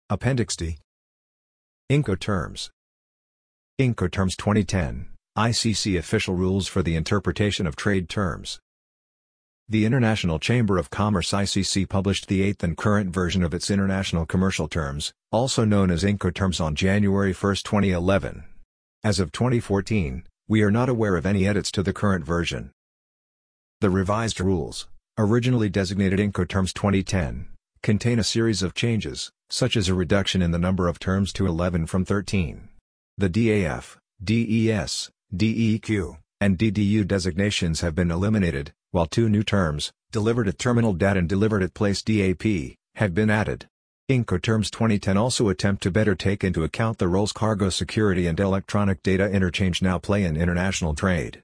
Appendix D. Incoterms. Incoterms 2010, ICC Official Rules for the Interpretation of Trade Terms. The International Chamber of Commerce (ICC) published the 8th and current version of its International Commercial Terms, also known as Incoterms, on January 1, 2011. As of 2014, we are not aware of any edits to the current version. The revised rules, originally designated Incoterms 2010, contain a series of changes, such as a reduction in the number of terms to 11 from 13. The DAF, DES, DEQ, and DDU designations have been eliminated, while two new terms, Delivered at Terminal DAT and Delivered at Place DAP, have been added. Incoterms 2010 also attempt to better take into account the roles cargo security and electronic data interchange now play in international trade.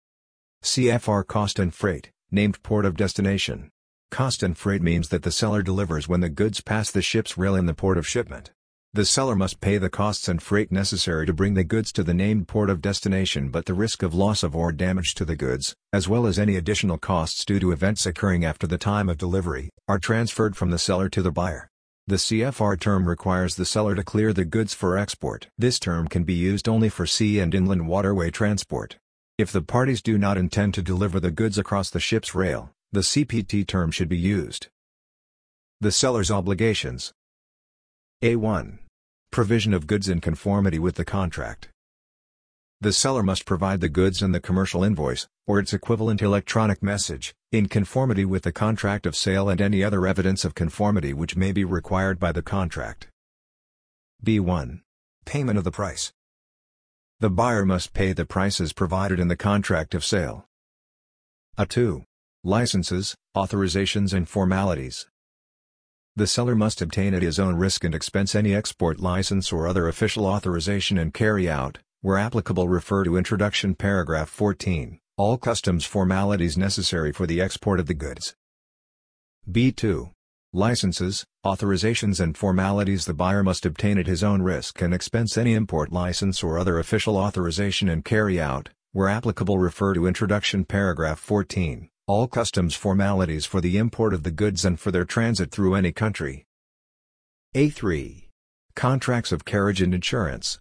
CFR Cost and Freight, named Port of Destination. Cost and freight means that the seller delivers when the goods pass the ship's rail in the port of shipment. The seller must pay the costs and freight necessary to bring the goods to the named port of destination, but the risk of loss of or damage to the goods, as well as any additional costs due to events occurring after the time of delivery, are transferred from the seller to the buyer. The CFR term requires the seller to clear the goods for export. This term can be used only for sea and inland waterway transport. If the parties do not intend to deliver the goods across the ship's rail, the CPT term should be used. The seller's obligations. A1. Provision of goods in conformity with the contract. The seller must provide the goods and the commercial invoice, or its equivalent electronic message, in conformity with the contract of sale and any other evidence of conformity which may be required by the contract. B1. Payment of the price. The buyer must pay the prices provided in the contract of sale. A2. Licenses, authorizations and formalities. The seller must obtain at his own risk and expense any export license or other official authorization and carry out, where applicable, refer to Introduction Paragraph 14, all customs formalities necessary for the export of the goods. B2. Licenses, authorizations and formalities. The buyer must obtain at his own risk and expense any import license or other official authorization and carry out, where applicable, refer to Introduction Paragraph 14, all customs formalities for the import of the goods and for their transit through any country. A3. Contracts of carriage and insurance.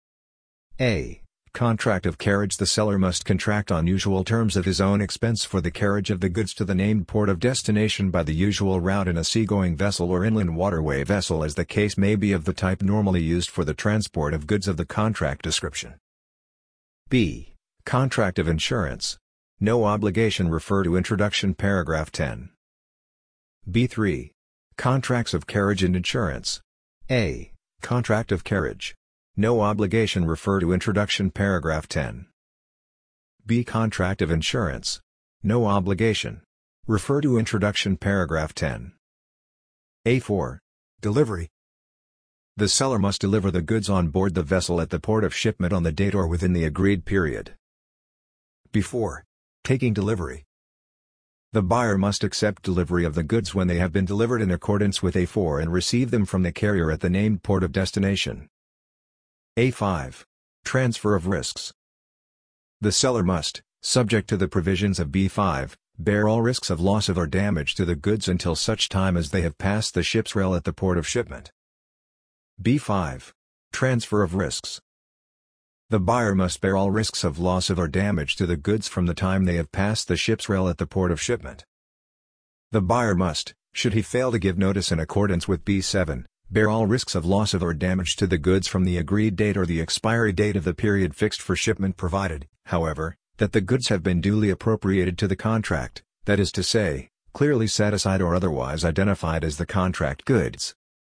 A. Contract of carriage. The seller must contract on usual terms at his own expense for the carriage of the goods to the named port of destination by the usual route in a seagoing vessel or inland waterway vessel, as the case may be, of the type normally used for the transport of goods of the contract description. B. Contract of insurance. No obligation, refer to Introduction Paragraph 10. B3. Contracts of carriage and insurance. A. Contract of carriage. No obligation, refer to Introduction Paragraph 10. B. Contract of insurance. No obligation. Refer to Introduction Paragraph 10. A4. Delivery. The seller must deliver the goods on board the vessel at the port of shipment on the date or within the agreed period. Before taking delivery, the buyer must accept delivery of the goods when they have been delivered in accordance with A4 and receive them from the carrier at the named port of destination. A5. Transfer of risks. The seller must, subject to the provisions of B5, bear all risks of loss of or damage to the goods until such time as they have passed the ship's rail at the port of shipment. B5. Transfer of risks. The buyer must bear all risks of loss of or damage to the goods from the time they have passed the ship's rail at the port of shipment. The buyer must, should he fail to give notice in accordance with B7, bear all risks of loss of or damage to the goods from the agreed date or the expiry date of the period fixed for shipment, provided, however, that the goods have been duly appropriated to the contract, that is to say, clearly set aside or otherwise identified as the contract goods.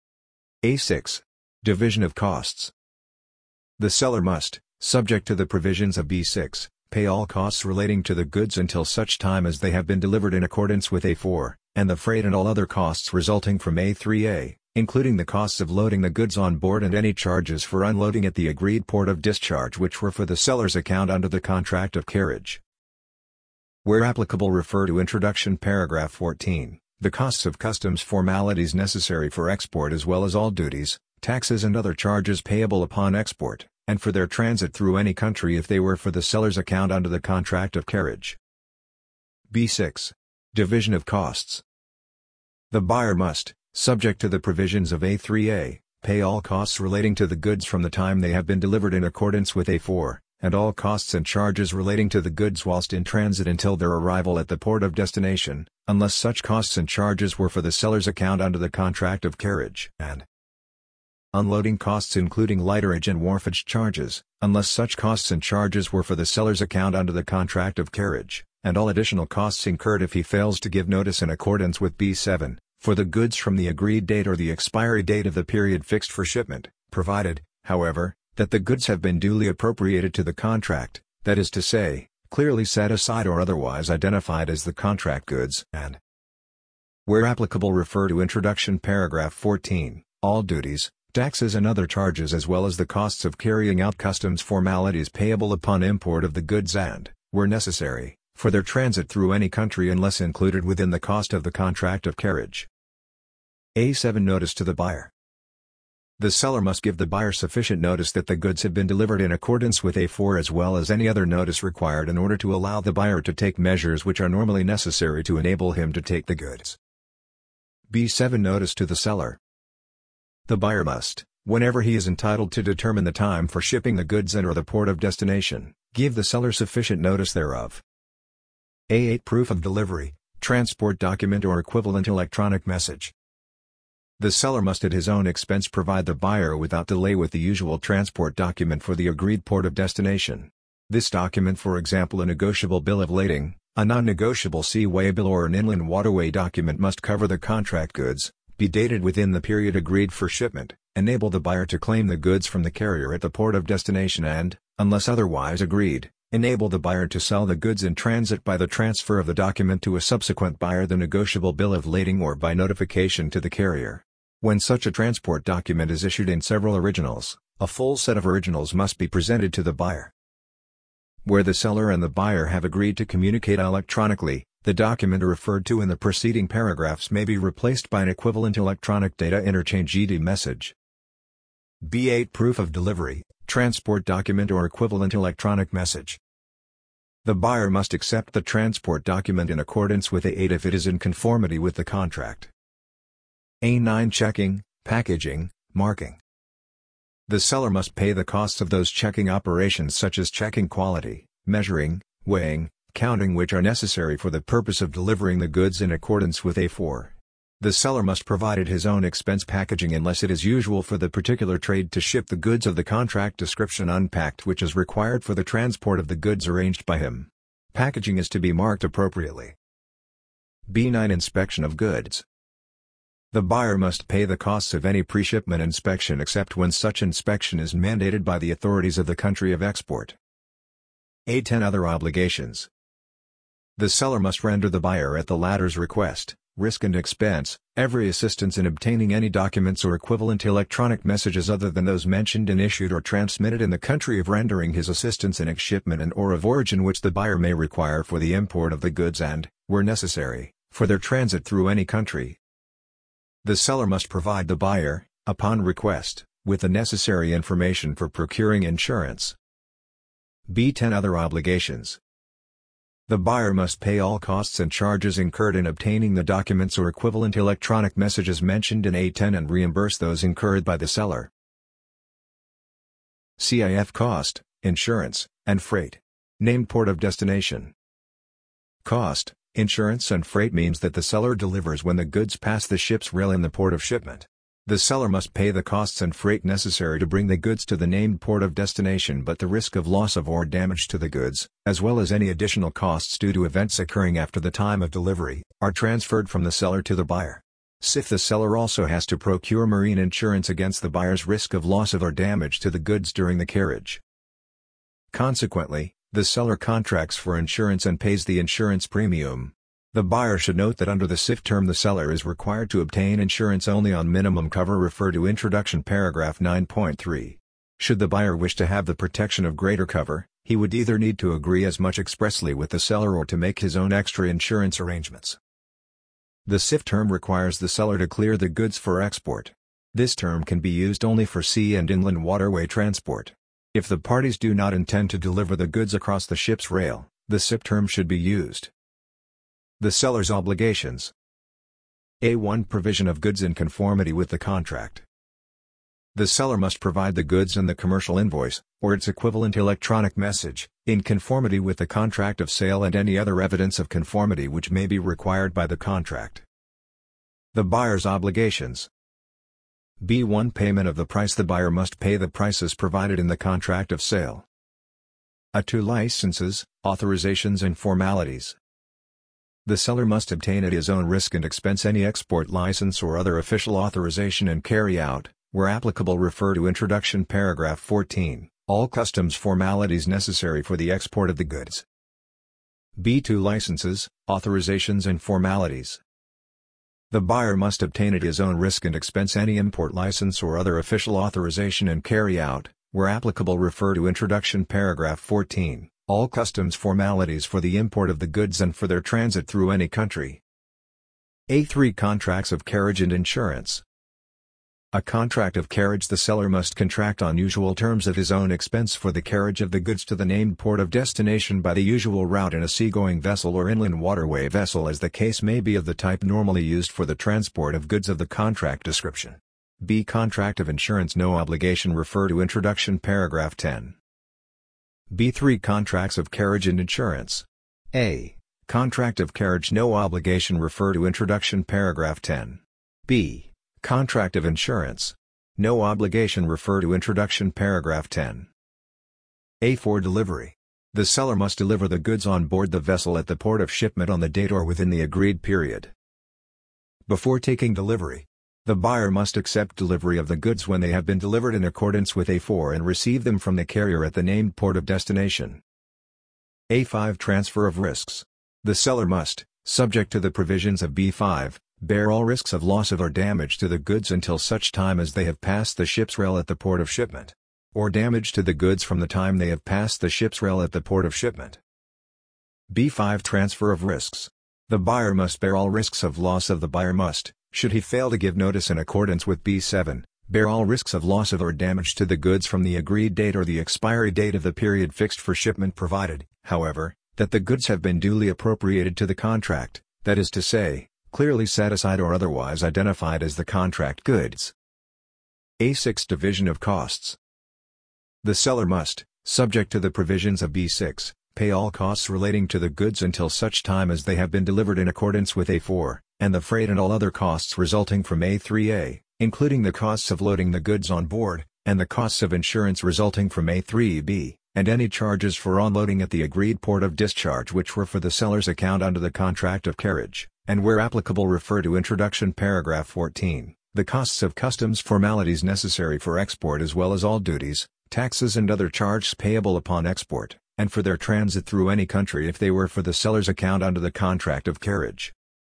A6. Division of costs. The seller must, subject to the provisions of B6, pay all costs relating to the goods until such time as they have been delivered in accordance with A4, and the freight and all other costs resulting from A3A, including the costs of loading the goods on board and any charges for unloading at the agreed port of discharge which were for the seller's account under the contract of carriage. Where applicable, refer to Introduction Paragraph 14, the costs of customs formalities necessary for export as well as all duties, taxes and other charges payable upon export, and for their transit through any country if they were for the seller's account under the contract of carriage. B6. Division of costs. The buyer must, subject to the provisions of A3A, pay all costs relating to the goods from the time they have been delivered in accordance with A4, and all costs and charges relating to the goods whilst in transit until their arrival at the port of destination, unless such costs and charges were for the seller's account under the contract of carriage, and unloading costs including lighterage and wharfage charges, unless such costs and charges were for the seller's account under the contract of carriage, and all additional costs incurred if he fails to give notice in accordance with B7, for the goods from the agreed date or the expiry date of the period fixed for shipment, provided, however, that the goods have been duly appropriated to the contract, that is to say, clearly set aside or otherwise identified as the contract goods, and where applicable refer to Introduction Paragraph 14, all duties, taxes and other charges as well as the costs of carrying out customs formalities payable upon import of the goods and, where necessary, for their transit through any country unless included within the cost of the contract of carriage. A7 Notice to the buyer. The seller must give the buyer sufficient notice that the goods have been delivered in accordance with A4 as well as any other notice required in order to allow the buyer to take measures which are normally necessary to enable him to take the goods. B7 Notice to the seller. The buyer must, whenever he is entitled to determine the time for shipping the goods and or the port of destination, give the seller sufficient notice thereof. A8 Proof of delivery, transport document or equivalent electronic message. The seller must at his own expense provide the buyer without delay with the usual transport document for the agreed port of destination. This document, for example a negotiable bill of lading, a non-negotiable seaway bill or an inland waterway document must cover the contract goods, be dated within the period agreed for shipment, enable the buyer to claim the goods from the carrier at the port of destination and, unless otherwise agreed, enable the buyer to sell the goods in transit by the transfer of the document to a subsequent buyer, the negotiable bill of lading, or by notification to the carrier. When such a transport document is issued in several originals, a full set of originals must be presented to the buyer. Where the seller and the buyer have agreed to communicate electronically, the document referred to in the preceding paragraphs may be replaced by an equivalent electronic data interchange (ED) message. B8 Proof of delivery, transport document or equivalent electronic message. The buyer must accept the transport document in accordance with A8 if it is in conformity with the contract. A9 Checking, packaging, marking. The seller must pay the costs of those checking operations such as checking quality, measuring, weighing, counting which are necessary for the purpose of delivering the goods in accordance with A4. The seller must provide at his own expense packaging unless it is usual for the particular trade to ship the goods of the contract description unpacked which is required for the transport of the goods arranged by him. Packaging is to be marked appropriately. B9 Inspection of goods. The buyer must pay the costs of any pre-shipment inspection except when such inspection is mandated by the authorities of the country of export. A10 Other obligations. The seller must render the buyer at the latter's request, risk and expense, every assistance in obtaining any documents or equivalent electronic messages other than those mentioned and issued or transmitted in the country of rendering his assistance in ex-shipment and or of origin which the buyer may require for the import of the goods and, where necessary, for their transit through any country. The seller must provide the buyer, upon request, with the necessary information for procuring insurance. B10 Other obligations. The buyer must pay all costs and charges incurred in obtaining the documents or equivalent electronic messages mentioned in A10 and reimburse those incurred by the seller. CIF Cost, insurance, and freight. Named port of destination. Cost, insurance and freight means that the seller delivers when the goods pass the ship's rail in the port of shipment. The seller must pay the costs and freight necessary to bring the goods to the named port of destination, but the risk of loss of or damage to the goods, as well as any additional costs due to events occurring after the time of delivery, are transferred from the seller to the buyer. CIF The seller also has to procure marine insurance against the buyer's risk of loss of or damage to the goods during the carriage. Consequently, the seller contracts for insurance and pays the insurance premium. The buyer should note that under the CIF term the seller is required to obtain insurance only on minimum cover. Refer to Introduction Paragraph 9.3. Should the buyer wish to have the protection of greater cover, he would either need to agree as much expressly with the seller or to make his own extra insurance arrangements. The CIF term requires the seller to clear the goods for export. This term can be used only for sea and inland waterway transport. If the parties do not intend to deliver the goods across the ship's rail, the CIF term should be used. The seller's obligations. A1 Provision of goods in conformity with the contract. The seller must provide the goods and the commercial invoice, or its equivalent electronic message, in conformity with the contract of sale and any other evidence of conformity which may be required by the contract. The buyer's obligations. B1 Payment of the price. The buyer must pay the prices provided in the contract of sale. A2 Licenses, authorizations and formalities. The seller must obtain at his own risk and expense any export license or other official authorization and carry out, where applicable, refer to Introduction Paragraph 14, all customs formalities necessary for the export of the goods. B2 Licenses, authorizations and formalities. The buyer must obtain at his own risk and expense any import license or other official authorization and carry out, where applicable, refer to Introduction Paragraph 14, all customs formalities for the import of the goods and for their transit through any country. A3 Contracts of carriage and insurance. A contract of carriage. The seller must contract on usual terms at his own expense for the carriage of the goods to the named port of destination by the usual route in a seagoing vessel or inland waterway vessel, as the case may be, of the type normally used for the transport of goods of the contract description. B. Contract of insurance. No obligation. Refer to Introduction Paragraph 10. B3 Contracts of carriage and insurance. A. Contract of carriage. No obligation. Refer to Introduction Paragraph 10. B. Contract of insurance. No obligation. Refer to Introduction Paragraph 10. A4 Delivery. The seller must deliver the goods on board the vessel at the port of shipment on the date or within the agreed period. Before taking delivery, the buyer must accept delivery of the goods when they have been delivered in accordance with A4 and receive them from the carrier at the named port of destination. A5 Transfer of risks. The seller must, subject to the provisions of B5, bear all risks of loss of or damage to the goods until such time as they have passed the ship's rail at the port of shipment, or damage to the goods from the time they have passed the ship's rail at the port of shipment. B5 Transfer of risks. The buyer must bear all risks of loss of. The buyer must, should he fail to give notice in accordance with B7, bear all risks of loss of or damage to the goods from the agreed date or the expiry date of the period fixed for shipment, provided, however, that the goods have been duly appropriated to the contract, that is to say, clearly set aside or otherwise identified as the contract goods. A6 Division of costs. The seller must, subject to the provisions of B6, pay all costs relating to the goods until such time as they have been delivered in accordance with A4, and the freight and all other costs resulting from A3A, including the costs of loading the goods on board, and the costs of insurance resulting from A3B, and any charges for unloading at the agreed port of discharge which were for the seller's account under the contract of carriage, and where applicable refer to Introduction Paragraph 14, the costs of customs formalities necessary for export as well as all duties, taxes and other charges payable upon export, and for their transit through any country if they were for the seller's account under the contract of carriage.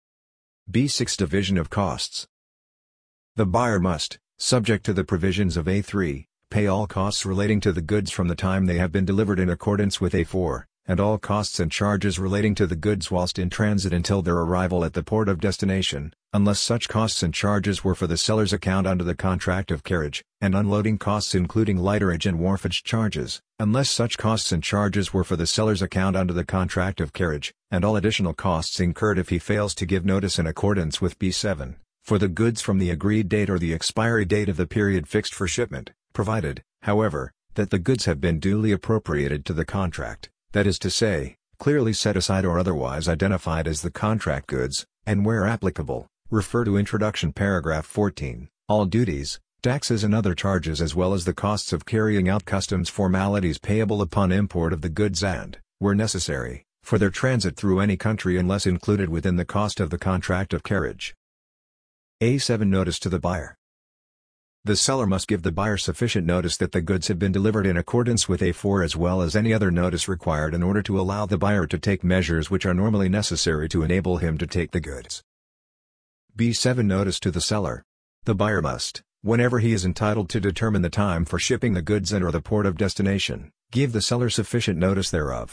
B6 Division of costs. The buyer must, subject to the provisions of A3, pay all costs relating to the goods from the time they have been delivered in accordance with A4, and all costs and charges relating to the goods whilst in transit until their arrival at the port of destination, unless such costs and charges were for the seller's account under the contract of carriage, and unloading costs including lighterage and wharfage charges, unless such costs and charges were for the seller's account under the contract of carriage, and all additional costs incurred if he fails to give notice in accordance with B7, for the goods from the agreed date or the expiry date of the period fixed for shipment, provided, however, that the goods have been duly appropriated to the contract, that is to say, clearly set aside or otherwise identified as the contract goods, and where applicable, refer to Introduction Paragraph 14, all duties, taxes and other charges as well as the costs of carrying out customs formalities payable upon import of the goods and, where necessary, for their transit through any country unless included within the cost of the contract of carriage. A7 Notice to the buyer. The seller must give the buyer sufficient notice that the goods have been delivered in accordance with A4 as well as any other notice required in order to allow the buyer to take measures which are normally necessary to enable him to take the goods. B7 Notice to the seller. The buyer must, whenever he is entitled to determine the time for shipping the goods and or the port of destination, give the seller sufficient notice thereof.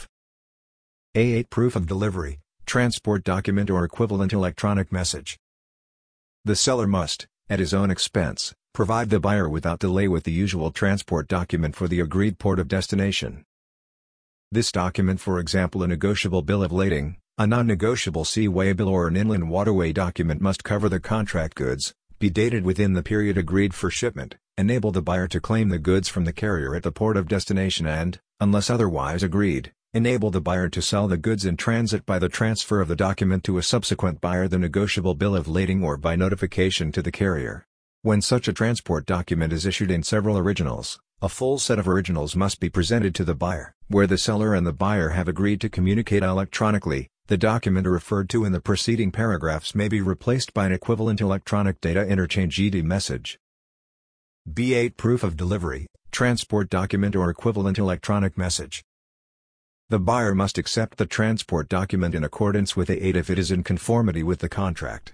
A8 Proof of delivery, transport document or equivalent electronic message. The seller must, at his own expense, provide the buyer without delay with the usual transport document for the agreed port of destination. This document, for example a negotiable bill of lading, a non-negotiable seaway bill or an inland waterway document, must cover the contract goods, be dated within the period agreed for shipment, Enable the buyer to claim the goods from the carrier at the port of destination and, unless otherwise agreed, enable the buyer to sell the goods in transit by the transfer of the document to a subsequent buyer, the negotiable bill of lading, or by notification to the carrier. When such a transport document is issued in several originals, a full set of originals must be presented to the buyer. Where the seller and the buyer have agreed to communicate electronically, the document referred to in the preceding paragraphs may be replaced by an equivalent electronic data interchange (ED) message. B8 Proof of delivery, transport document or equivalent electronic message. The buyer must accept the transport document in accordance with A8 if it is in conformity with the contract.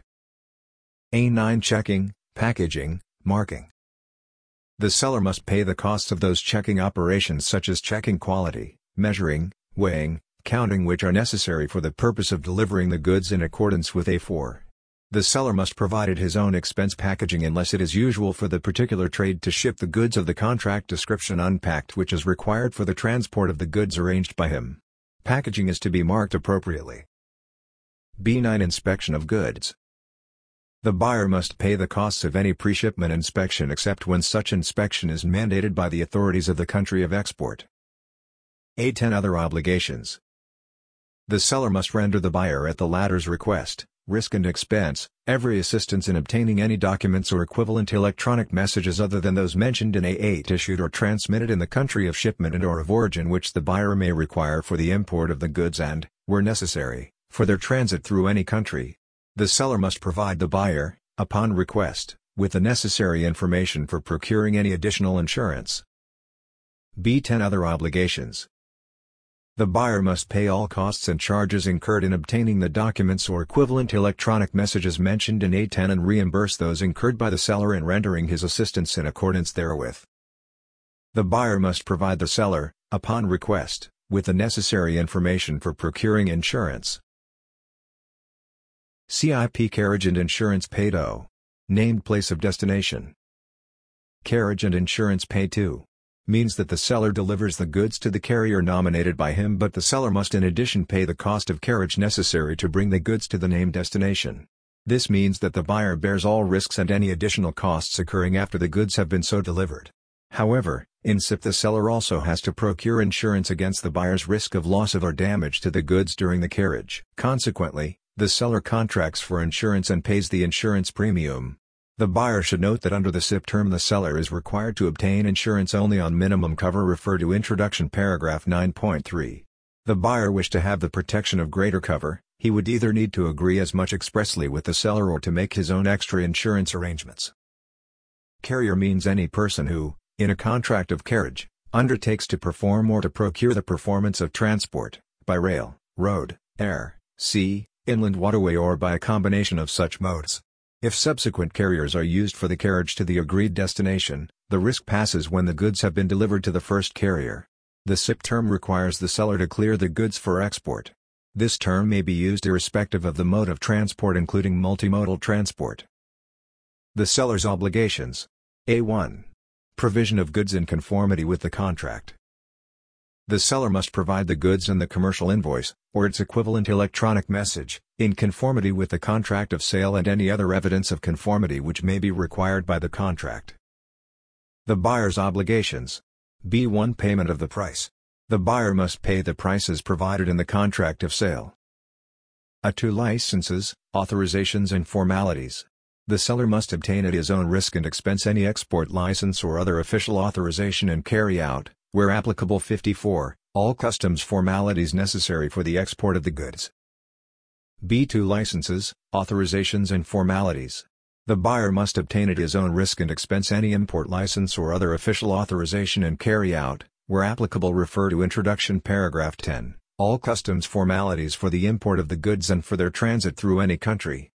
A9 Checking, packaging, marking. The seller must pay the costs of those checking operations such as checking quality, measuring, weighing, counting, which are necessary for the purpose of delivering the goods in accordance with A4. The seller must provide at his own expense packaging unless it is usual for the particular trade to ship the goods of the contract description unpacked, which is required for the transport of the goods arranged by him. Packaging is to be marked appropriately. B9 Inspection of goods. The buyer must pay the costs of any pre-shipment inspection except when such inspection is mandated by the authorities of the country of export. A10 Other obligations. The seller must render the buyer at the latter's request, risk and expense, every assistance in obtaining any documents or equivalent electronic messages other than those mentioned in A8 issued or transmitted in the country of shipment and/or of origin which the buyer may require for the import of the goods and, where necessary, for their transit through any country. The seller must provide the buyer, upon request, with the necessary information for procuring any additional insurance. B10 Other obligations. The buyer must pay all costs and charges incurred in obtaining the documents or equivalent electronic messages mentioned in A10 and reimburse those incurred by the seller in rendering his assistance in accordance therewith. The buyer must provide the seller, upon request, with the necessary information for procuring insurance. CIP Carriage and insurance paid. O. Named place of destination. Carriage and insurance paid to means that the seller delivers the goods to the carrier nominated by him, but the seller must in addition pay the cost of carriage necessary to bring the goods to the named destination. This means that the buyer bears all risks and any additional costs occurring after the goods have been so delivered. However, in CIP the seller also has to procure insurance against the buyer's risk of loss of or damage to the goods during the carriage. Consequently, the seller contracts for insurance and pays the insurance premium. The buyer should note that under the CIP term the seller is required to obtain insurance only on minimum cover. Refer to Introduction paragraph 9.3. The buyer wish to have the protection of greater cover, he would either need to agree as much expressly with the seller or to make his own extra insurance arrangements. Carrier means any person who, in a contract of carriage, undertakes to perform or to procure the performance of transport, by rail, road, air, sea, inland waterway or by a combination of such modes. If subsequent carriers are used for the carriage to the agreed destination, the risk passes when the goods have been delivered to the first carrier. The CIP term requires the seller to clear the goods for export. This term may be used irrespective of the mode of transport, including multimodal transport. The seller's obligations. A1. Provision of goods in conformity with the contract. The seller must provide the goods and the commercial invoice, or its equivalent electronic message, in conformity with the contract of sale and any other evidence of conformity which may be required by the contract. The buyer's obligations. B1 Payment of the price. The buyer must pay the prices provided in the contract of sale. A2 Licenses, authorizations and formalities. The seller must obtain at his own risk and expense any export license or other official authorization and carry out, where applicable, 54, all customs formalities necessary for the export of the goods. B2 Licenses, authorizations and formalities. The buyer must obtain at his own risk and expense any import license or other official authorization and carry out, where applicable, refer to Introduction paragraph 10, all customs formalities for the import of the goods and for their transit through any country.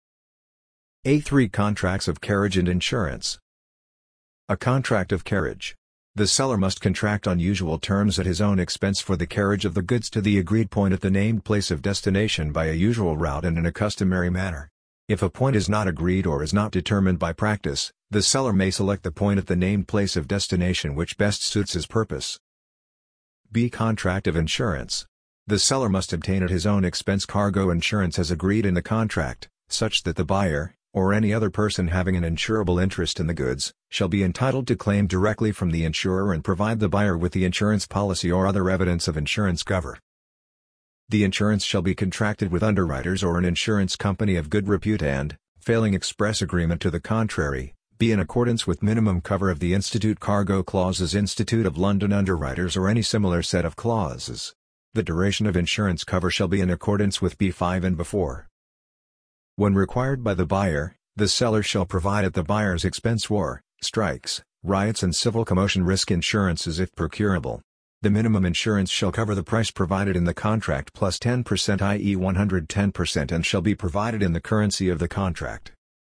A3 Contracts of carriage and insurance. A contract of carriage. The seller must contract on usual terms at his own expense for the carriage of the goods to the agreed point at the named place of destination by a usual route and in a customary manner. If a point is not agreed or is not determined by practice, the seller may select the point at the named place of destination which best suits his purpose. B. Contract of insurance. The seller must obtain at his own expense cargo insurance as agreed in the contract, such that the buyer, or any other person having an insurable interest in the goods, shall be entitled to claim directly from the insurer and provide the buyer with the insurance policy or other evidence of insurance cover. The insurance shall be contracted with underwriters or an insurance company of good repute and, failing express agreement to the contrary, be in accordance with minimum cover of the Institute Cargo Clauses, Institute of London Underwriters, or any similar set of clauses. The duration of insurance cover shall be in accordance with B5 and before. When required by the buyer, the seller shall provide at the buyer's expense war, strikes, riots and civil commotion risk insurances if procurable. The minimum insurance shall cover the price provided in the contract plus 10%, i.e. 110%, and shall be provided in the currency of the contract.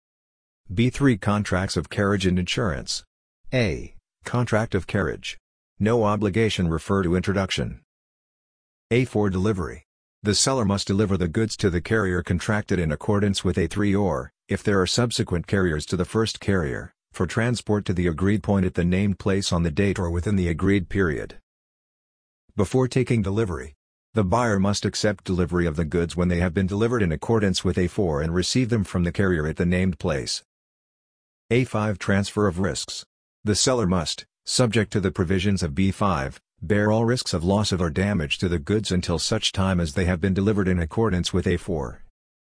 B3 Contracts of Carriage and Insurance. A. Contract of carriage. No obligation refer to introduction. A4 Delivery. The seller must deliver the goods to the carrier contracted in accordance with A3 or, if there are subsequent carriers to the first carrier, for transport to the agreed point at the named place on the date or within the agreed period. Before taking delivery, the buyer must accept delivery of the goods when they have been delivered in accordance with A4 and receive them from the carrier at the named place. A5 Transfer of risks. The seller must, subject to the provisions of B5, bear all risks of loss of or damage to the goods until such time as they have been delivered in accordance with A4.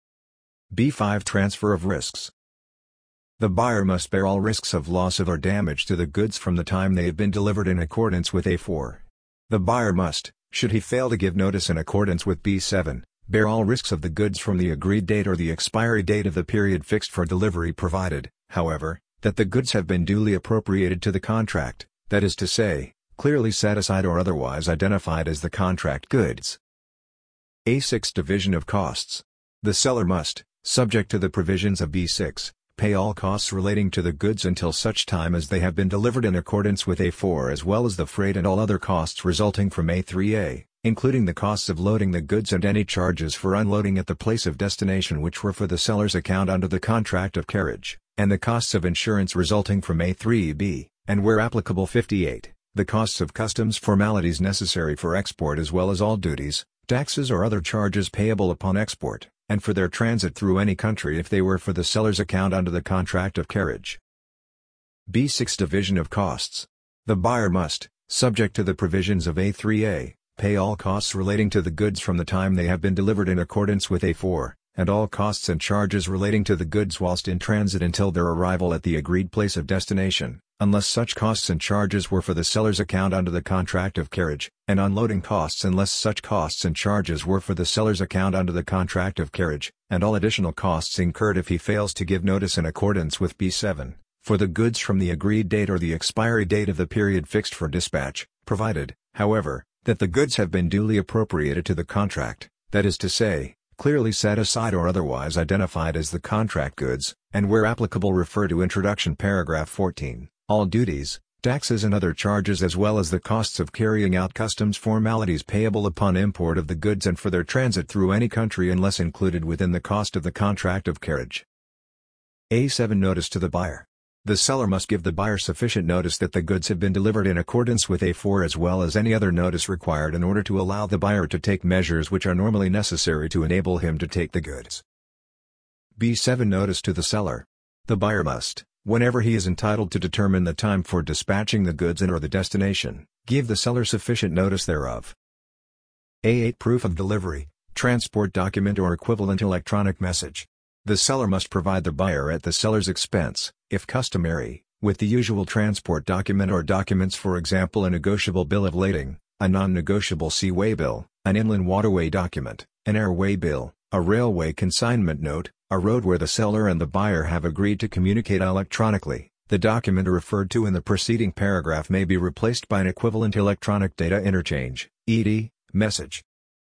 B5 Transfer of risks. The buyer must bear all risks of loss of or damage to the goods from the time they have been delivered in accordance with A4. The buyer must, should he fail to give notice in accordance with B7, bear all risks of the goods from the agreed date or the expiry date of the period fixed for delivery, provided, however, that the goods have been duly appropriated to the contract, that is to say, clearly set aside or otherwise identified as the contract goods. A6 Division of Costs. The seller must, subject to the provisions of B6, pay all costs relating to the goods until such time as they have been delivered in accordance with A4, as well as the freight and all other costs resulting from A3A, including the costs of loading the goods and any charges for unloading at the place of destination which were for the seller's account under the contract of carriage, and the costs of insurance resulting from A3B, and where applicable 58, the costs of customs formalities necessary for export, as well as all duties, taxes or other charges payable upon export, and for their transit through any country if they were for the seller's account under the contract of carriage. B6 Division of Costs. The buyer must, subject to the provisions of A3A, pay all costs relating to the goods from the time they have been delivered in accordance with A4, and all costs and charges relating to the goods whilst in transit until their arrival at the agreed place of destination, unless such costs and charges were for the seller's account under the contract of carriage, and unloading costs unless such costs and charges were for the seller's account under the contract of carriage, and all additional costs incurred if he fails to give notice in accordance with B7, for the goods from the agreed date or the expiry date of the period fixed for dispatch, provided, however, that the goods have been duly appropriated to the contract, that is to say, clearly set aside or otherwise identified as the contract goods, and where applicable refer to Introduction Paragraph 14, all duties, taxes and other charges as well as the costs of carrying out customs formalities payable upon import of the goods and for their transit through any country unless included within the cost of the contract of carriage. A7 Notice to the buyer. The seller must give the buyer sufficient notice that the goods have been delivered in accordance with A4 as well as any other notice required in order to allow the buyer to take measures which are normally necessary to enable him to take the goods. B7 Notice to the seller. The buyer must, whenever he is entitled to determine the time for dispatching the goods and or the destination, give the seller sufficient notice thereof. A8 Proof of Delivery, Transport Document or Equivalent Electronic Message. The seller must provide the buyer at the seller's expense, if customary, with the usual transport document or documents, for example a negotiable bill of lading, a non-negotiable seaway bill, an inland waterway document, an airway bill, a railway consignment note, a road where the seller and the buyer have agreed to communicate electronically. The document referred to in the preceding paragraph may be replaced by an equivalent electronic data interchange, e.g., message.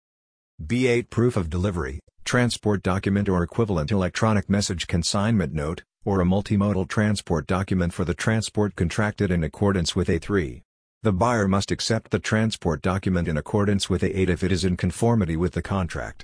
B8 Proof of Delivery, Transport Document or Equivalent Electronic Message Consignment Note, or a multimodal transport document for the transport contracted in accordance with A3. The buyer must accept the transport document in accordance with A8 if it is in conformity with the contract.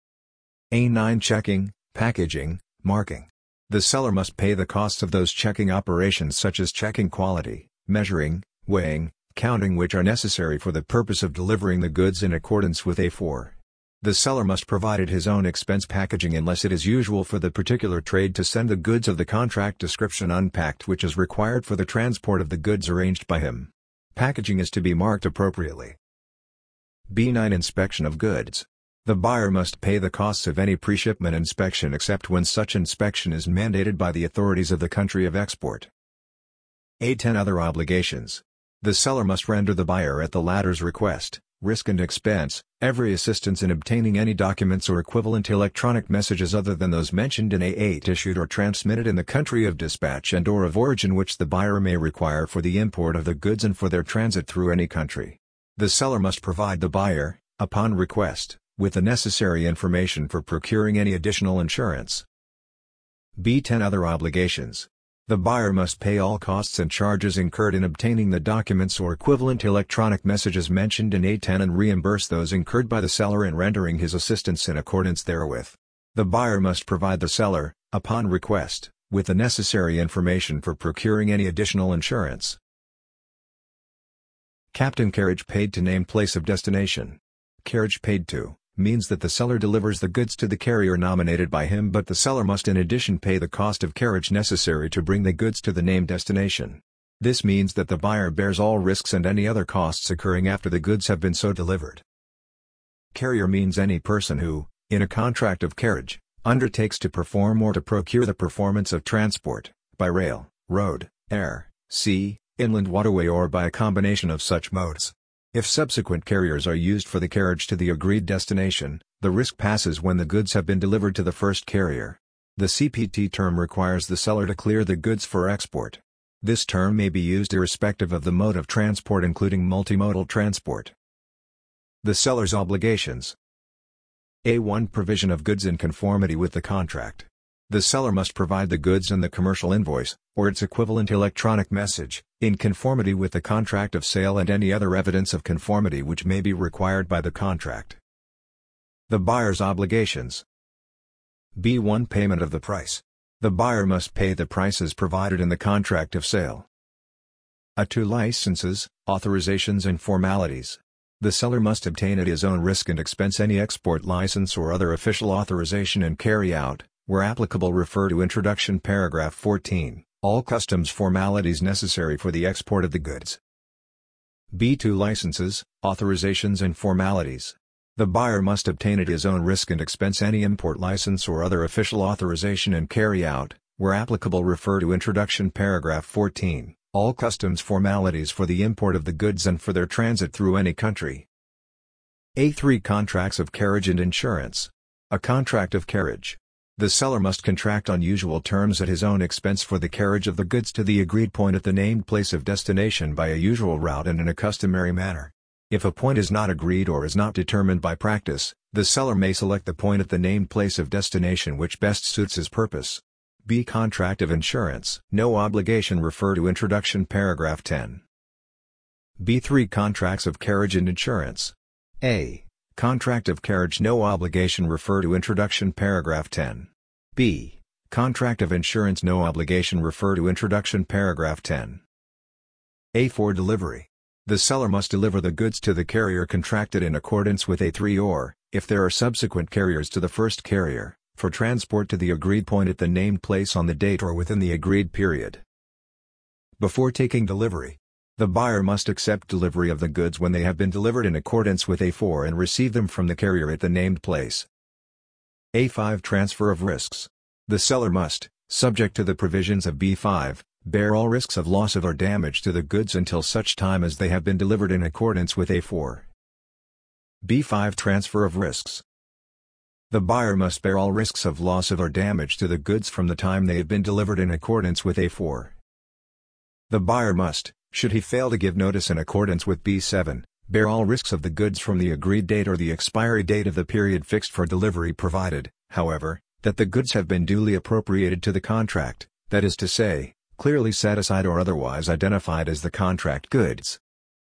A9 Checking, Packaging, Marking. The seller must pay the costs of those checking operations such as checking quality, measuring, weighing, counting which are necessary for the purpose of delivering the goods in accordance with A4. The seller must provide at his own expense packaging unless it is usual for the particular trade to send the goods of the contract description unpacked, which is required for the transport of the goods arranged by him. Packaging is to be marked appropriately. B9 Inspection of goods. The buyer must pay the costs of any pre-shipment inspection except when such inspection is mandated by the authorities of the country of export. A10 Other obligations. The seller must render the buyer at the latter's request, risk and expense, every assistance in obtaining any documents or equivalent electronic messages other than those mentioned in A8 issued or transmitted in the country of dispatch and/or of origin which the buyer may require for the import of the goods and for their transit through any country. The seller must provide the buyer, upon request, with the necessary information for procuring any additional insurance. B10 Other obligations. The buyer must pay all costs and charges incurred in obtaining the documents or equivalent electronic messages mentioned in A10 and reimburse those incurred by the seller in rendering his assistance in accordance therewith. The buyer must provide the seller, upon request, with the necessary information for procuring any additional insurance. Captain carriage paid to named place of destination. Carriage paid to means that the seller delivers the goods to the carrier nominated by him, but the seller must in addition pay the cost of carriage necessary to bring the goods to the named destination. This means that the buyer bears all risks and any other costs occurring after the goods have been so delivered. Carrier means any person who, in a contract of carriage, undertakes to perform or to procure the performance of transport, by rail, road, air, sea, inland waterway or by a combination of such modes. If subsequent carriers are used for the carriage to the agreed destination, the risk passes when the goods have been delivered to the first carrier. The CPT term requires the seller to clear the goods for export. This term may be used irrespective of the mode of transport, including multimodal transport. The seller's obligations. A1 Provision of goods in conformity with the contract. The seller must provide the goods and the commercial invoice, or its equivalent electronic message, in conformity with the contract of sale and any other evidence of conformity which may be required by the contract. The buyer's obligations. B1 Payment of the price. The buyer must pay the price as provided in the contract of sale. A2 Licenses, authorizations and formalities. The seller must obtain at his own risk and expense any export license or other official authorization and carry out, where applicable, refer to Introduction Paragraph 14, all customs formalities necessary for the export of the goods. B2 Licenses, authorizations and formalities. The buyer must obtain at his own risk and expense any import license or other official authorization and carry out, where applicable, refer to Introduction Paragraph 14, all customs formalities for the import of the goods and for their transit through any country. A3 Contracts of carriage and insurance. A contract of carriage. The seller must contract on usual terms at his own expense for the carriage of the goods to the agreed point at the named place of destination by a usual route and in a customary manner. If a point is not agreed or is not determined by practice, the seller may select the point at the named place of destination which best suits his purpose. B. Contract of insurance. No obligation, refer to Introduction Paragraph 10. B3 Contracts of carriage and insurance. A. Contract of carriage. No obligation, refer to Introduction Paragraph 10. B. Contract of insurance. No obligation, refer to Introduction Paragraph 10. A4 Delivery. The seller must deliver the goods to the carrier contracted in accordance with A3 or, if there are subsequent carriers to the first carrier, for transport to the agreed point at the named place on the date or within the agreed period. Before taking delivery, the buyer must accept delivery of the goods when they have been delivered in accordance with A4 and receive them from the carrier at the named place. A5 Transfer of risks. The seller must, subject to the provisions of B5, bear all risks of loss of or damage to the goods until such time as they have been delivered in accordance with A4. B5 Transfer of risks. The buyer must bear all risks of loss of or damage to the goods from the time they have been delivered in accordance with A4. The buyer must, should he fail to give notice in accordance with B7, bear all risks of the goods from the agreed date or the expiry date of the period fixed for delivery, provided, however, that the goods have been duly appropriated to the contract, that is to say, clearly set aside or otherwise identified as the contract goods.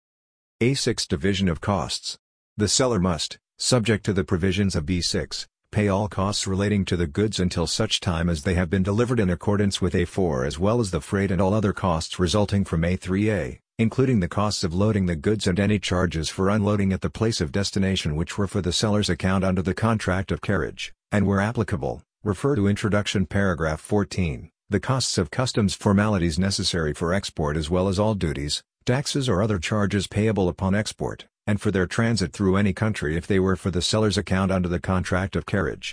A6 Division of costs. The seller must, subject to the provisions of B6, pay all costs relating to the goods until such time as they have been delivered in accordance with A4, as well as the freight and all other costs resulting from A3A, including the costs of loading the goods and any charges for unloading at the place of destination which were for the seller's account under the contract of carriage, and where applicable, refer to Introduction paragraph 14, the costs of customs formalities necessary for export as well as all duties, taxes or other charges payable upon export, and for their transit through any country if they were for the seller's account under the contract of carriage.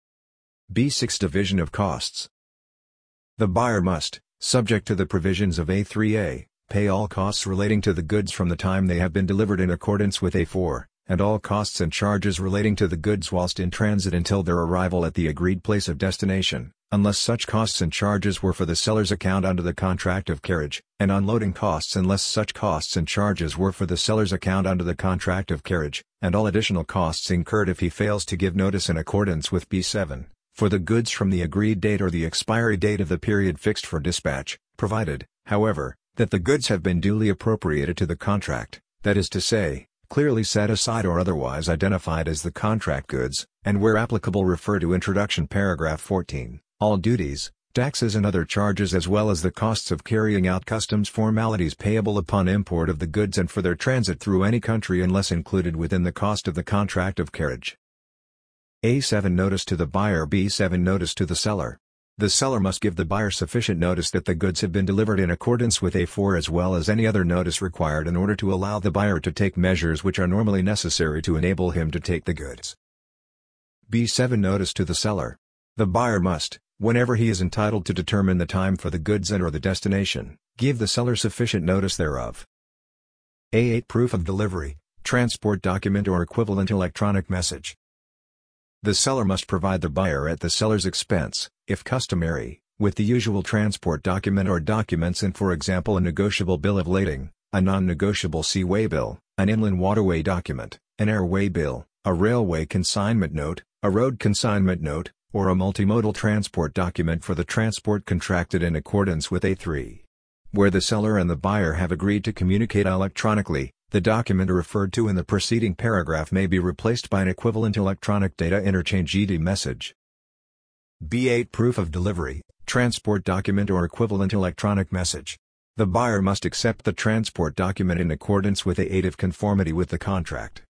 B6 Division of costs. The buyer must, subject to the provisions of A3A, pay all costs relating to the goods from the time they have been delivered in accordance with A4, and all costs and charges relating to the goods whilst in transit until their arrival at the agreed place of destination, unless such costs and charges were for the seller's account under the contract of carriage, and unloading costs unless such costs and charges were for the seller's account under the contract of carriage, and all additional costs incurred if he fails to give notice in accordance with B7, for the goods from the agreed date or the expiry date of the period fixed for dispatch, provided, however, that the goods have been duly appropriated to the contract, that is to say, clearly set aside or otherwise identified as the contract goods, and where applicable refer to Introduction paragraph 14, all duties, taxes and other charges as well as the costs of carrying out customs formalities payable upon import of the goods and for their transit through any country unless included within the cost of the contract of carriage. A7 Notice to the buyer. B7 Notice to the seller. The seller must give the buyer sufficient notice that the goods have been delivered in accordance with A4 as well as any other notice required in order to allow the buyer to take measures which are normally necessary to enable him to take the goods. B7 Notice to the seller. The buyer must, whenever he is entitled to determine the time for the goods and/or the destination, give the seller sufficient notice thereof. A8 Proof of delivery, transport document or equivalent electronic message. The seller must provide the buyer at the seller's expense, if customary, with the usual transport document or documents and for example a negotiable bill of lading, a non-negotiable seaway bill, an inland waterway document, an airway bill, a railway consignment note, a road consignment note, or a multimodal transport document for the transport contracted in accordance with A3. Where the seller and the buyer have agreed to communicate electronically, the document referred to in the preceding paragraph may be replaced by an equivalent electronic data interchange ED message. B8 Proof of delivery, transport document or equivalent electronic message. The buyer must accept the transport document in accordance with A8 if conformity with the contract.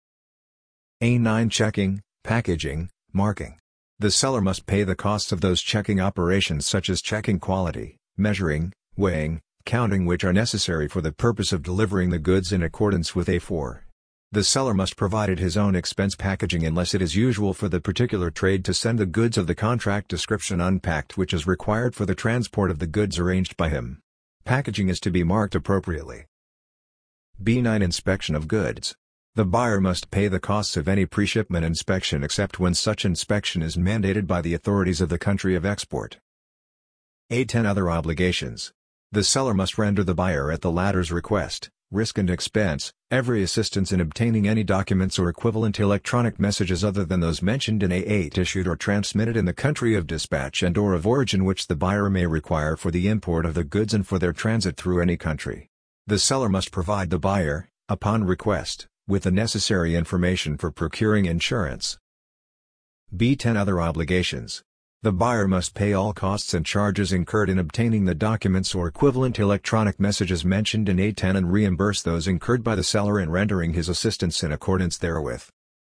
A9 Checking, packaging, marking. The seller must pay the costs of those checking operations such as checking quality, measuring, weighing, counting which are necessary for the purpose of delivering the goods in accordance with A4. The seller must provide at his own expense packaging unless it is usual for the particular trade to send the goods of the contract description unpacked which is required for the transport of the goods arranged by him. Packaging is to be marked appropriately. B9 Inspection of goods. The buyer must pay the costs of any pre-shipment inspection except when such inspection is mandated by the authorities of the country of export. A10 Other obligations. The seller must render the buyer at the latter's request, risk and expense, every assistance in obtaining any documents or equivalent electronic messages other than those mentioned in A8 issued or transmitted in the country of dispatch and/or of origin which the buyer may require for the import of the goods and for their transit through any country. The seller must provide the buyer, upon request, with the necessary information for procuring insurance. B10 Other obligations. The buyer must pay all costs and charges incurred in obtaining the documents or equivalent electronic messages mentioned in A10 and reimburse those incurred by the seller in rendering his assistance in accordance therewith.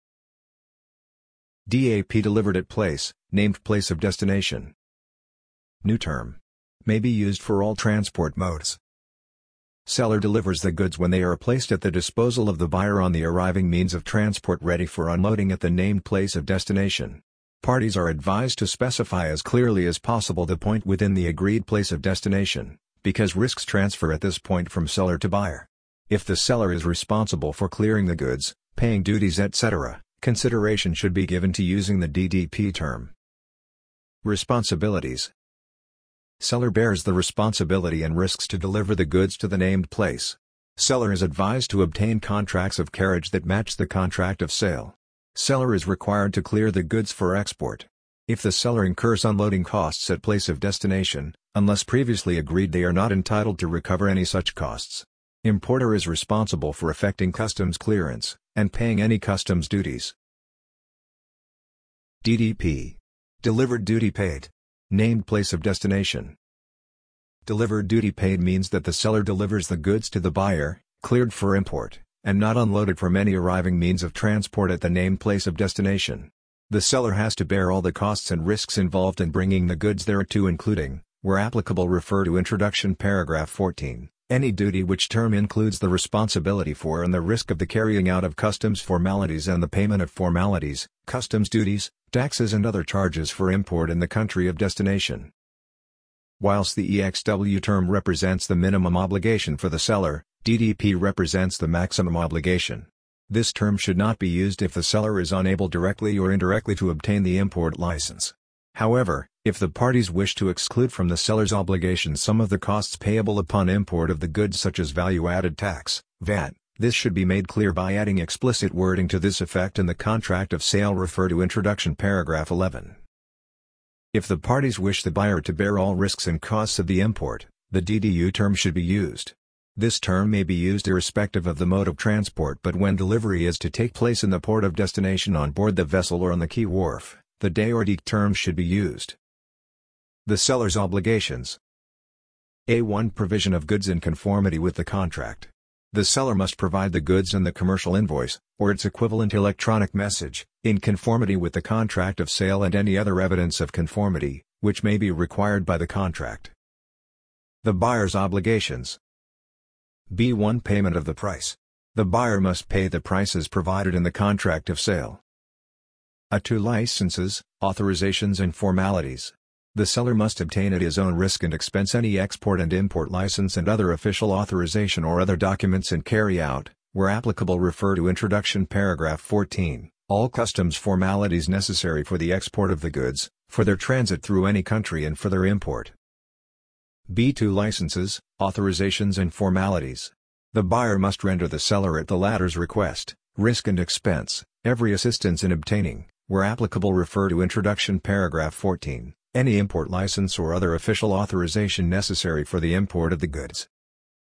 DAP Delivered at place, named place of destination. New term. May be used for all transport modes. Seller delivers the goods when they are placed at the disposal of the buyer on the arriving means of transport ready for unloading at the named place of destination. Parties are advised to specify as clearly as possible the point within the agreed place of destination, because risks transfer at this point from seller to buyer. If the seller is responsible for clearing the goods, paying duties etc., consideration should be given to using the DDP term. Responsibilities. Seller bears the responsibility and risks to deliver the goods to the named place. Seller is advised to obtain contracts of carriage that match the contract of sale. Seller is required to clear the goods for export. If the seller incurs unloading costs at place of destination, unless previously agreed they are not entitled to recover any such costs. Importer is responsible for effecting customs clearance, and paying any customs duties. DDP. Delivered duty paid. Named place of destination. Delivered duty paid means that the seller delivers the goods to the buyer, cleared for import, and not unloaded from any arriving means of transport at the named place of destination. The seller has to bear all the costs and risks involved in bringing the goods thereto, including, where applicable, refer to Introduction paragraph 14, any duty which term includes the responsibility for and the risk of the carrying out of customs formalities and the payment of formalities, customs duties, taxes and other charges for import in the country of destination. Whilst the EXW term represents the minimum obligation for the seller, DDP represents the maximum obligation. This term should not be used if the seller is unable directly or indirectly to obtain the import license. However, if the parties wish to exclude from the seller's obligations some of the costs payable upon import of the goods such as value-added tax, VAT, this should be made clear by adding explicit wording to this effect in the contract of sale. Refer to Introduction paragraph 11. If the parties wish the buyer to bear all risks and costs of the import, the DDU term should be used. This term may be used irrespective of the mode of transport, but when delivery is to take place in the port of destination on board the vessel or on the quay wharf, the DE or DE term should be used. The seller's obligations. A1 Provision of goods in conformity with the contract. The seller must provide the goods and the commercial invoice, or its equivalent electronic message, in conformity with the contract of sale and any other evidence of conformity, which may be required by the contract. The buyer's obligations. B1 Payment of the price. The buyer must pay the prices provided in the contract of sale. A2 Licenses, authorizations and formalities. The seller must obtain at his own risk and expense any export and import license and other official authorization or other documents and carry out, where applicable, refer to Introduction paragraph 14, all customs formalities necessary for the export of the goods, for their transit through any country and for their import. B2 Licenses, authorizations and formalities. The buyer must render the seller at the latter's request, risk and expense, every assistance in obtaining, where applicable, refer to Introduction paragraph 14. Any import license or other official authorization necessary for the import of the goods.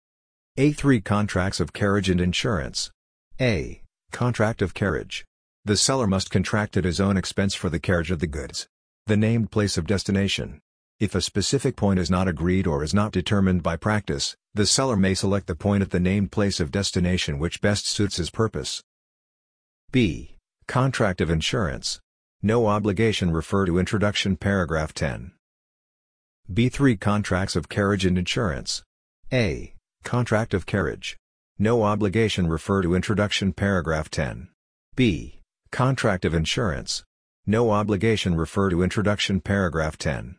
A3 Contracts of carriage and insurance. A. Contract of carriage. The seller must contract at his own expense for the carriage of the goods. The named place of destination. If a specific point is not agreed or is not determined by practice, the seller may select the point at the named place of destination which best suits his purpose. B. Contract of insurance. No obligation, refer to Introduction paragraph 10. B3 Contracts of carriage and insurance. A. Contract of carriage. No obligation, refer to Introduction paragraph 10. B. Contract of insurance. No obligation, refer to Introduction paragraph 10.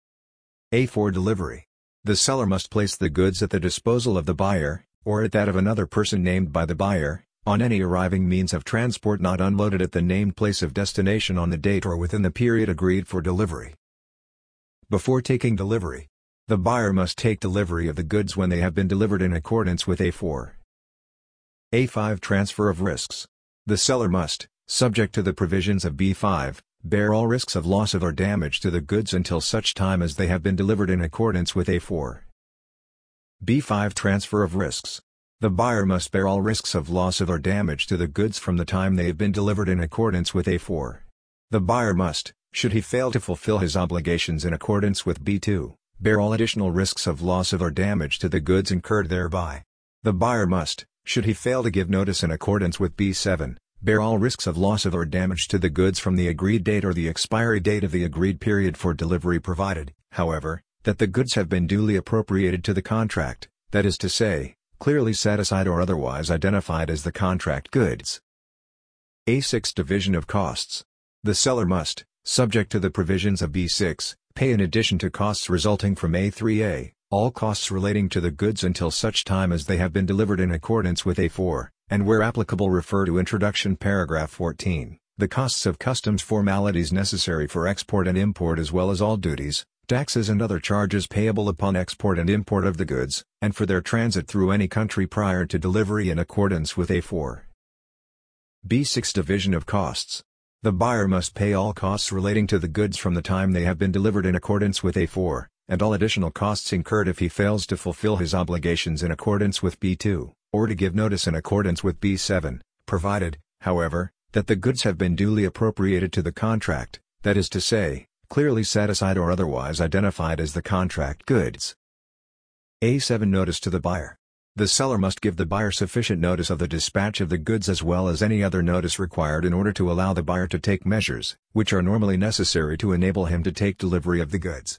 A4 Delivery. The seller must place the goods at the disposal of the buyer, or at that of another person named by the buyer, on any arriving means of transport not unloaded at the named place of destination on the date or within the period agreed for delivery. Before taking delivery, the buyer must take delivery of the goods when they have been delivered in accordance with A4. A5 Transfer of risks. The seller must, subject to the provisions of B5, bear all risks of loss of or damage to the goods until such time as they have been delivered in accordance with A4. B5 Transfer of risks. The buyer must bear all risks of loss of or damage to the goods from the time they have been delivered in accordance with A4. The buyer must, should he fail to fulfill his obligations in accordance with B2, bear all additional risks of loss of or damage to the goods incurred thereby. The buyer must, should he fail to give notice in accordance with B7, bear all risks of loss of or damage to the goods from the agreed date or the expiry date of the agreed period for delivery, provided, however, that the goods have been duly appropriated to the contract, that is to say, clearly set aside or otherwise identified as the contract goods. A6 Division of costs. The seller must, subject to the provisions of B6, pay in addition to costs resulting from A3A, all costs relating to the goods until such time as they have been delivered in accordance with A4, and where applicable refer to Introduction paragraph 14, the costs of customs formalities necessary for export and import as well as all duties, taxes and other charges payable upon export and import of the goods, and for their transit through any country prior to delivery in accordance with A4. B6 Division of costs. The buyer must pay all costs relating to the goods from the time they have been delivered in accordance with A4, and all additional costs incurred if he fails to fulfill his obligations in accordance with B2, or to give notice in accordance with B7, provided, however, that the goods have been duly appropriated to the contract, that is to say, clearly set aside or otherwise identified as the contract goods. A7 Notice to the buyer. The seller must give the buyer sufficient notice of the dispatch of the goods as well as any other notice required in order to allow the buyer to take measures, which are normally necessary to enable him to take delivery of the goods.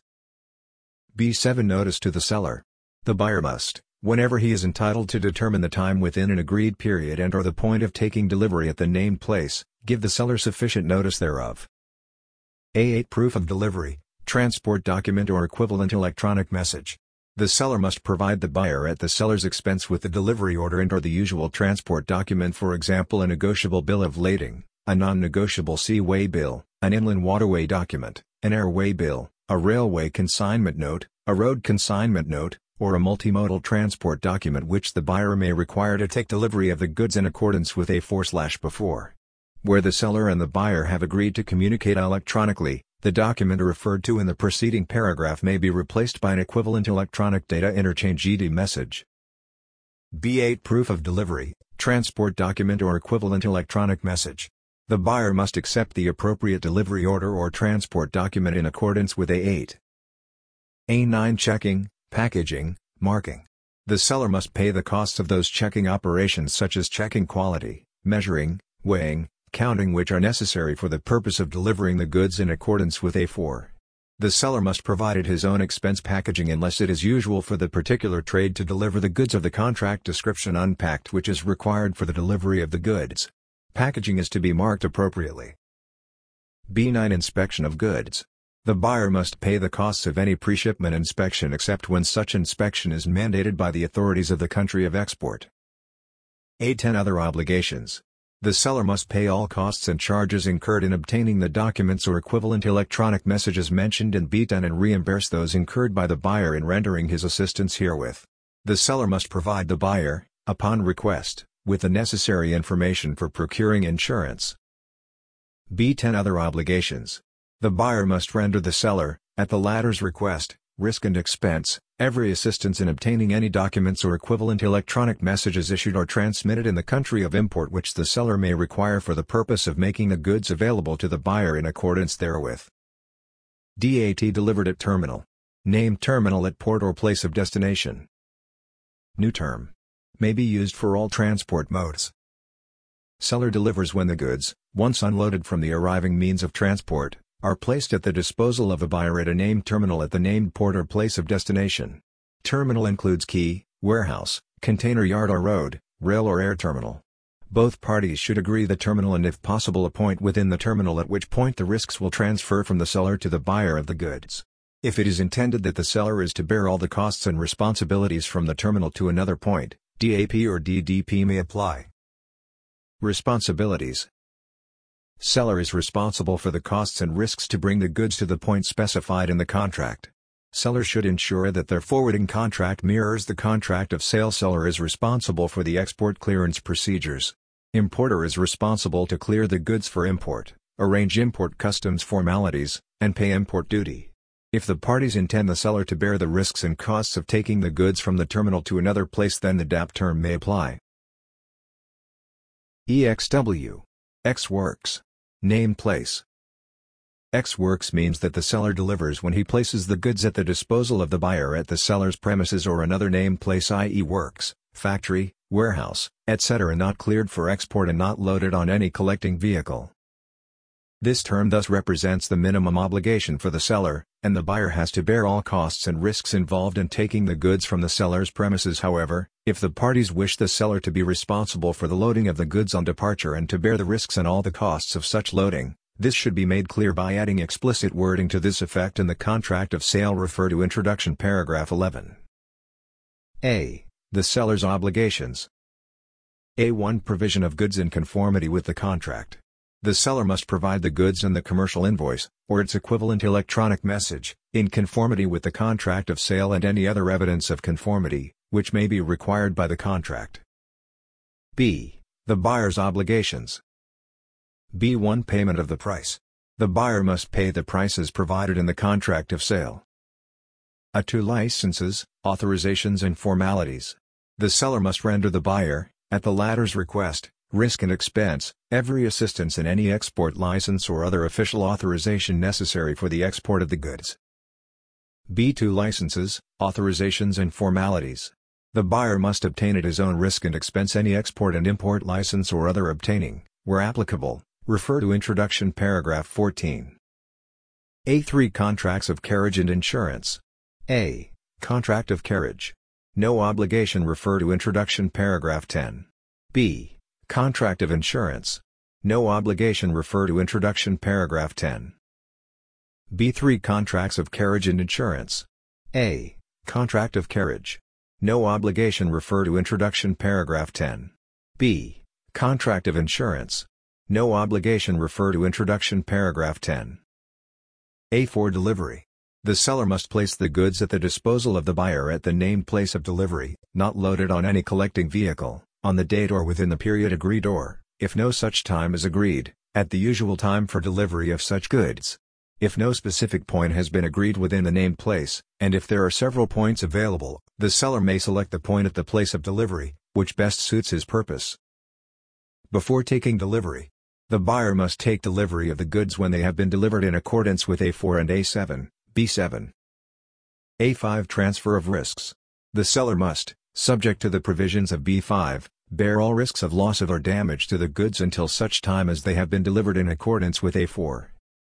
B7 Notice to the seller. The buyer must, whenever he is entitled to determine the time within an agreed period and/or the point of taking delivery at the named place, give the seller sufficient notice thereof. A8 Proof of delivery, transport document or equivalent electronic message. The seller must provide the buyer at the seller's expense with the delivery order and/or the usual transport document, for example a negotiable bill of lading, a non-negotiable seaway bill, an inland waterway document, an airway bill, a railway consignment note, a road consignment note, or a multimodal transport document which the buyer may require to take delivery of the goods in accordance with A4/before. Where the seller and the buyer have agreed to communicate electronically, the document referred to in the preceding paragraph may be replaced by an equivalent electronic data interchange (ED) message. B8 Proof of delivery, transport document or equivalent electronic message. The buyer must accept the appropriate delivery order or transport document in accordance with A8. A9 Checking, packaging, marking. The seller must pay the costs of those checking operations such as checking quality, measuring, weighing, counting which are necessary for the purpose of delivering the goods in accordance with A4. The seller must provide at his own expense packaging unless it is usual for the particular trade to deliver the goods of the contract description unpacked which is required for the delivery of the goods. Packaging is to be marked appropriately. B9 Inspection of goods. The buyer must pay the costs of any pre-shipment inspection except when such inspection is mandated by the authorities of the country of export. A10 Other obligations. The seller must pay all costs and charges incurred in obtaining the documents or equivalent electronic messages mentioned in B10 and reimburse those incurred by the buyer in rendering his assistance herewith. The seller must provide the buyer, upon request, with the necessary information for procuring insurance. B10 Other obligations. The buyer must render the seller, at the latter's request, risk and expense, every assistance in obtaining any documents or equivalent electronic messages issued or transmitted in the country of import which the seller may require for the purpose of making the goods available to the buyer in accordance therewith. DAT Delivered at terminal. Named terminal at port or place of destination. New term. May be used for all transport modes. Seller delivers when the goods, once unloaded from the arriving means of transport, are placed at the disposal of a buyer at a named terminal at the named port or place of destination. Terminal includes quay, warehouse, container yard or road, rail or air terminal. Both parties should agree the terminal and if possible a point within the terminal at which point the risks will transfer from the seller to the buyer of the goods. If it is intended that the seller is to bear all the costs and responsibilities from the terminal to another point, DAP or DDP may apply. Responsibilities. Seller is responsible for the costs and risks to bring the goods to the point specified in the contract. Seller should ensure that their forwarding contract mirrors the contract of sale. Seller is responsible for the export clearance procedures. Importer is responsible to clear the goods for import, arrange import customs formalities, and pay import duty. If the parties intend the seller to bear the risks and costs of taking the goods from the terminal to another place, then the DAP term may apply. EXW. Ex Works. Named place. Ex Works means that the seller delivers when he places the goods at the disposal of the buyer at the seller's premises or another named place, i.e. works, factory, warehouse, etc. not cleared for export and not loaded on any collecting vehicle. This term thus represents the minimum obligation for the seller, and the buyer has to bear all costs and risks involved in taking the goods from the seller's premises. However, if the parties wish the seller to be responsible for the loading of the goods on departure and to bear the risks and all the costs of such loading, this should be made clear by adding explicit wording to this effect in the contract of sale. Refer to Introduction paragraph 11. A. The seller's obligations. A1 Provision of goods in conformity with the contract. The seller must provide the goods and the commercial invoice, or its equivalent electronic message, in conformity with the contract of sale and any other evidence of conformity, which may be required by the contract. B. The buyer's obligations. B1 Payment of the price. The buyer must pay the prices provided in the contract of sale. A2 Licenses, authorizations and formalities. The seller must render the buyer, at the latter's request, risk and expense, every assistance in any export license or other official authorization necessary for the export of the goods. B2 Licenses, authorizations and formalities. The buyer must obtain at his own risk and expense any export and import license or other obtaining, where applicable, refer to Introduction paragraph 14. A3 Contracts of carriage and insurance. A. Contract of carriage. No obligation, refer to Introduction paragraph 10. B. Contract of insurance. No obligation, refer to Introduction paragraph 10. B3 Contracts of carriage and insurance. A. Contract of carriage. No obligation, refer to Introduction paragraph 10. B. Contract of insurance. No obligation, refer to Introduction paragraph 10. A4 Delivery. The seller must place the goods at the disposal of the buyer at the named place of delivery, not loaded on any collecting vehicle, on the date or within the period agreed or, if no such time is agreed, at the usual time for delivery of such goods. If no specific point has been agreed within the named place, and if there are several points available, the seller may select the point at the place of delivery, which best suits his purpose. Before taking delivery, the buyer must take delivery of the goods when they have been delivered in accordance with A4 and A7, B7. A5 Transfer of risks. The seller must, subject to the provisions of B5, bear all risks of loss of or damage to the goods until such time as they have been delivered in accordance with A4.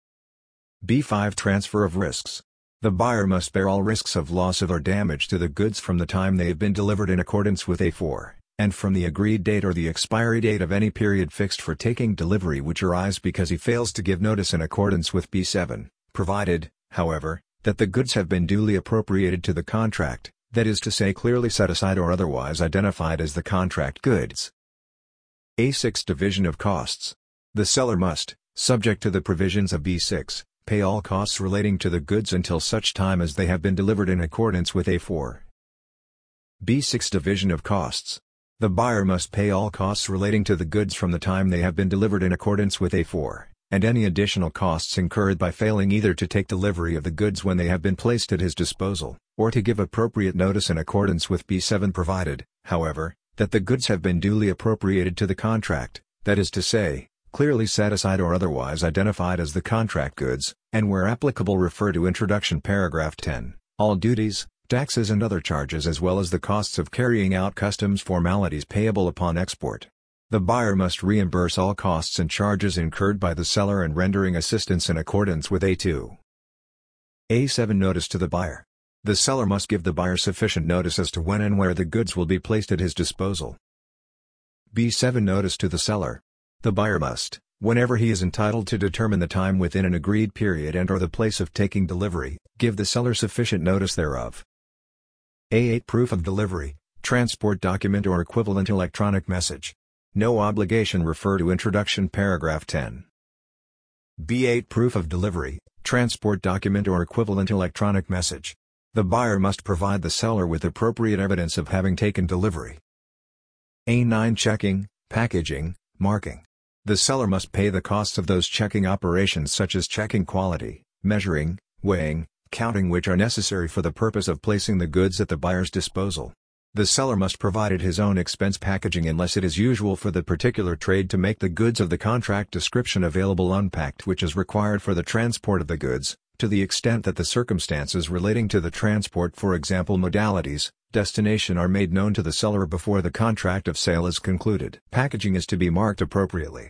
B5 Transfer of risks. The buyer must bear all risks of loss of or damage to the goods from the time they have been delivered in accordance with A4, and from the agreed date or the expiry date of any period fixed for taking delivery which arise because he fails to give notice in accordance with B7, provided, however, that the goods have been duly appropriated to the contract, that is to say clearly set aside or otherwise identified as the contract goods. A6 Division of costs. The seller must, subject to the provisions of B6, pay all costs relating to the goods until such time as they have been delivered in accordance with A4. B6 Division of costs. The buyer must pay all costs relating to the goods from the time they have been delivered in accordance with A4, and any additional costs incurred by failing either to take delivery of the goods when they have been placed at his disposal, or to give appropriate notice in accordance with B7 provided, however, that the goods have been duly appropriated to the contract, that is to say, clearly set aside or otherwise identified as the contract goods, and where applicable refer to Introduction paragraph 10, all duties, taxes and other charges as well as the costs of carrying out customs formalities payable upon export. The buyer must reimburse all costs and charges incurred by the seller in rendering assistance in accordance with A2. A7 Notice to the buyer. The seller must give the buyer sufficient notice as to when and where the goods will be placed at his disposal. B7 Notice to the seller. The buyer must, whenever he is entitled to determine the time within an agreed period and/or the place of taking delivery, give the seller sufficient notice thereof. A8 Proof of delivery, transport document or equivalent electronic message. No obligation, refer to Introduction paragraph 10. B8 Proof of delivery, transport document or equivalent electronic message. The buyer must provide the seller with appropriate evidence of having taken delivery. A9 Checking, packaging, marking. The seller must pay the costs of those checking operations such as checking quality, measuring, weighing, counting which are necessary for the purpose of placing the goods at the buyer's disposal. The seller must provide at his own expense packaging unless it is usual for the particular trade to make the goods of the contract description available unpacked, which is required for the transport of the goods, to the extent that the circumstances relating to the transport, for example modalities, destination, are made known to the seller before the contract of sale is concluded. Packaging is to be marked appropriately.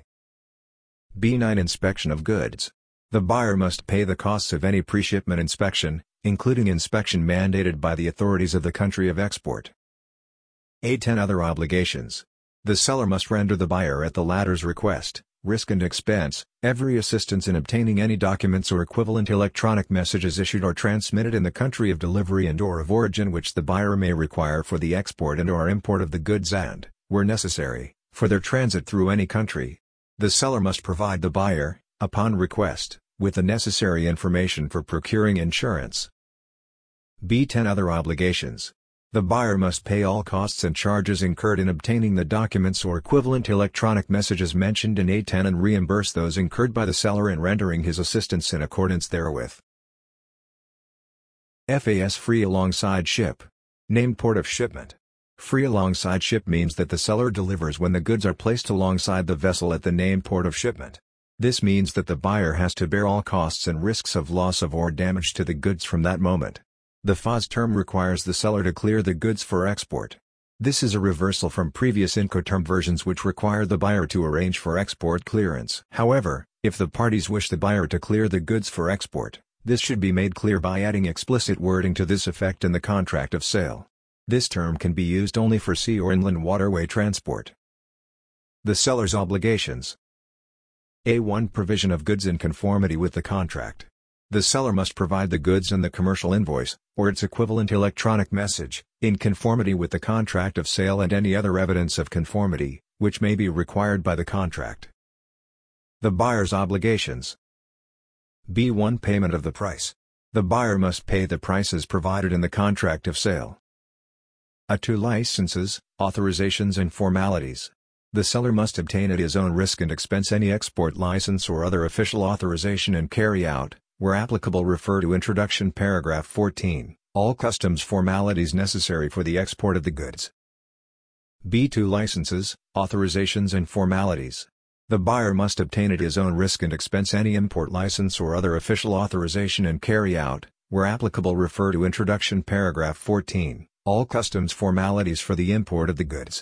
B9 Inspection of goods. The buyer must pay the costs of any pre-shipment inspection, including inspection mandated by the authorities of the country of export. A10 Other obligations. The seller must render the buyer at the latter's request, risk and expense, every assistance in obtaining any documents or equivalent electronic messages issued or transmitted in the country of delivery and/or of origin which the buyer may require for the export and/or import of the goods and, where necessary, for their transit through any country. The seller must provide the buyer, upon request, with the necessary information for procuring insurance. B10 Other obligations. The buyer must pay all costs and charges incurred in obtaining the documents or equivalent electronic messages mentioned in A10 and reimburse those incurred by the seller in rendering his assistance in accordance therewith. FAS Free alongside ship. Named port of shipment. Free alongside ship means that the seller delivers when the goods are placed alongside the vessel at the named port of shipment. This means that the buyer has to bear all costs and risks of loss of or damage to the goods from that moment. The FOS term requires the seller to clear the goods for export. This is a reversal from previous Incoterm versions which require the buyer to arrange for export clearance. However, if the parties wish the buyer to clear the goods for export, this should be made clear by adding explicit wording to this effect in the contract of sale. This term can be used only for sea or inland waterway transport. The seller's obligations. A1 Provision of goods in conformity with the contract. The seller must provide the goods and the commercial invoice, or its equivalent electronic message, in conformity with the contract of sale and any other evidence of conformity, which may be required by the contract. The buyer's obligations. B1 Payment of the price. The buyer must pay the prices provided in the contract of sale. A2 Licenses, authorizations and formalities. The seller must obtain at his own risk and expense any export license or other official authorization and carry out, where applicable refer to Introduction Paragraph 14, all customs formalities necessary for the export of the goods. B2 Licenses, authorizations and formalities. The buyer must obtain at his own risk and expense any import license or other official authorization and carry out, where applicable refer to Introduction Paragraph 14, all customs formalities for the import of the goods.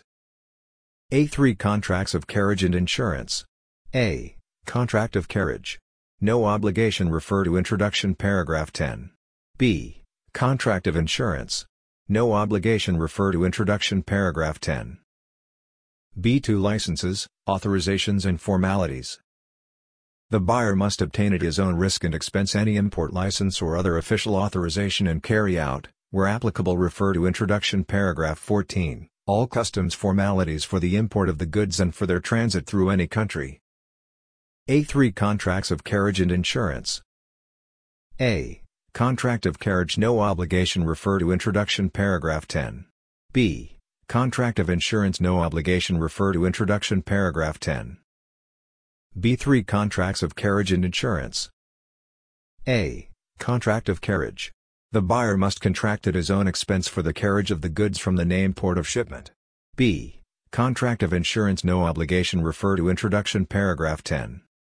A3 Contracts of carriage and insurance. A. Contract of carriage. No obligation refer to Introduction Paragraph 10. B. Contract of insurance. No obligation refer to Introduction Paragraph 10. B2 Licenses, authorizations and formalities. The buyer must obtain at his own risk and expense any import license or other official authorization and carry out, where applicable refer to Introduction Paragraph 14, all customs formalities for the import of the goods and for their transit through any country. A3 Contracts of carriage and insurance. A. Contract of carriage. No obligation refer to Introduction Paragraph 10. B. Contract of insurance. No obligation refer to Introduction Paragraph 10. B3 Contracts of carriage and insurance. A. Contract of carriage. The buyer must contract at his own expense for the carriage of the goods from the named port of shipment. B. Contract of insurance. No obligation refer to Introduction Paragraph 10.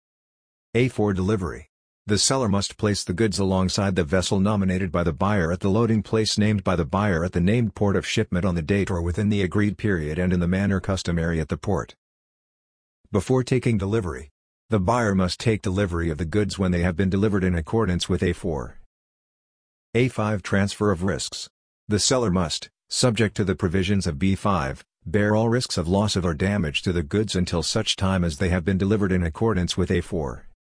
A4 Delivery. The seller must place the goods alongside the vessel nominated by the buyer at the loading place named by the buyer at the named port of shipment on the date or within the agreed period and in the manner customary at the port. Before taking delivery, the buyer must take delivery of the goods when they have been delivered in accordance with A4. A5 Transfer of risks. The seller must, subject to the provisions of B5, bear all risks of loss of or damage to the goods until such time as they have been delivered in accordance with A4.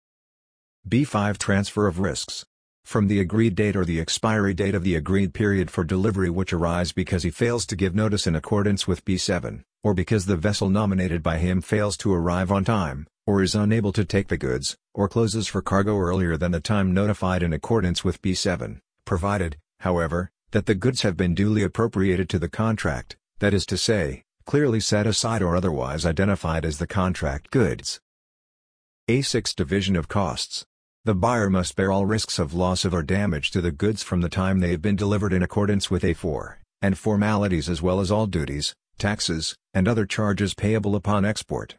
B5 Transfer of risks. From the agreed date or the expiry date of the agreed period for delivery which arise because he fails to give notice in accordance with B7, or because the vessel nominated by him fails to arrive on time, or is unable to take the goods, or closes for cargo earlier than the time notified in accordance with B7, provided, however, that the goods have been duly appropriated to the contract, that is to say, clearly set aside or otherwise identified as the contract goods. A6 Division of costs. The buyer must bear all risks of loss of or damage to the goods from the time they have been delivered in accordance with A4, and formalities as well as all duties, taxes, and other charges payable upon export.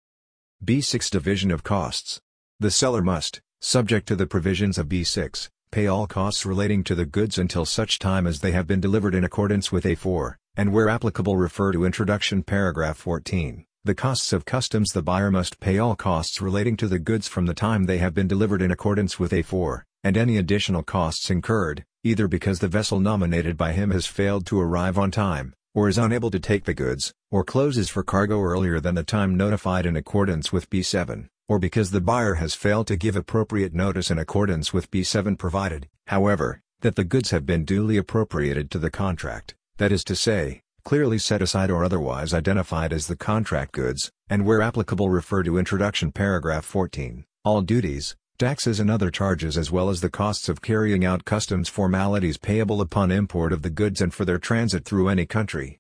B6 Division of costs. The seller must, subject to the provisions of B6, pay all costs relating to the goods until such time as they have been delivered in accordance with A4, and where applicable refer to Introduction Paragraph 14. The costs of customs. The buyer must pay all costs relating to the goods from the time they have been delivered in accordance with A4, and any additional costs incurred, either because the vessel nominated by him has failed to arrive on time, or is unable to take the goods, or closes for cargo earlier than the time notified in accordance with B7, or because the buyer has failed to give appropriate notice in accordance with B7 provided, however, that the goods have been duly appropriated to the contract, that is to say, clearly set aside or otherwise identified as the contract goods, and where applicable refer to Introduction Paragraph 14, all duties, taxes and other charges as well as the costs of carrying out customs formalities payable upon import of the goods and for their transit through any country.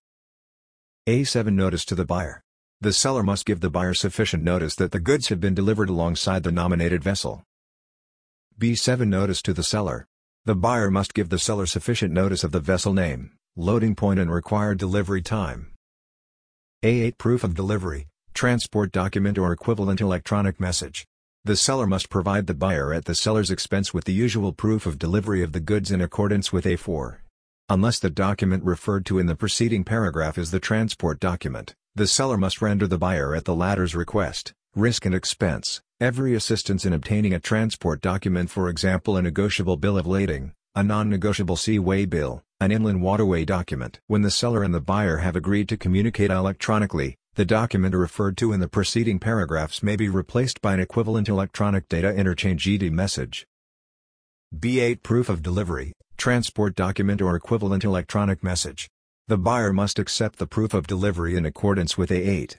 A7 Notice to the buyer. The seller must give the buyer sufficient notice that the goods have been delivered alongside the nominated vessel. B7 Notice to the seller. The buyer must give the seller sufficient notice of the vessel name, loading point and required delivery time. A8 Proof of delivery, transport document or equivalent electronic message. The seller must provide the buyer at the seller's expense with the usual proof of delivery of the goods in accordance with A4. Unless the document referred to in the preceding paragraph is the transport document, the seller must render the buyer at the latter's request, risk and expense, every assistance in obtaining a transport document, for example a negotiable bill of lading, a non-negotiable seaway bill, an inland waterway document. When the seller and the buyer have agreed to communicate electronically, the document referred to in the preceding paragraphs may be replaced by an equivalent electronic data interchange (ED) message. B8 Proof of delivery, transport document or equivalent electronic message. The buyer must accept the proof of delivery in accordance with A8.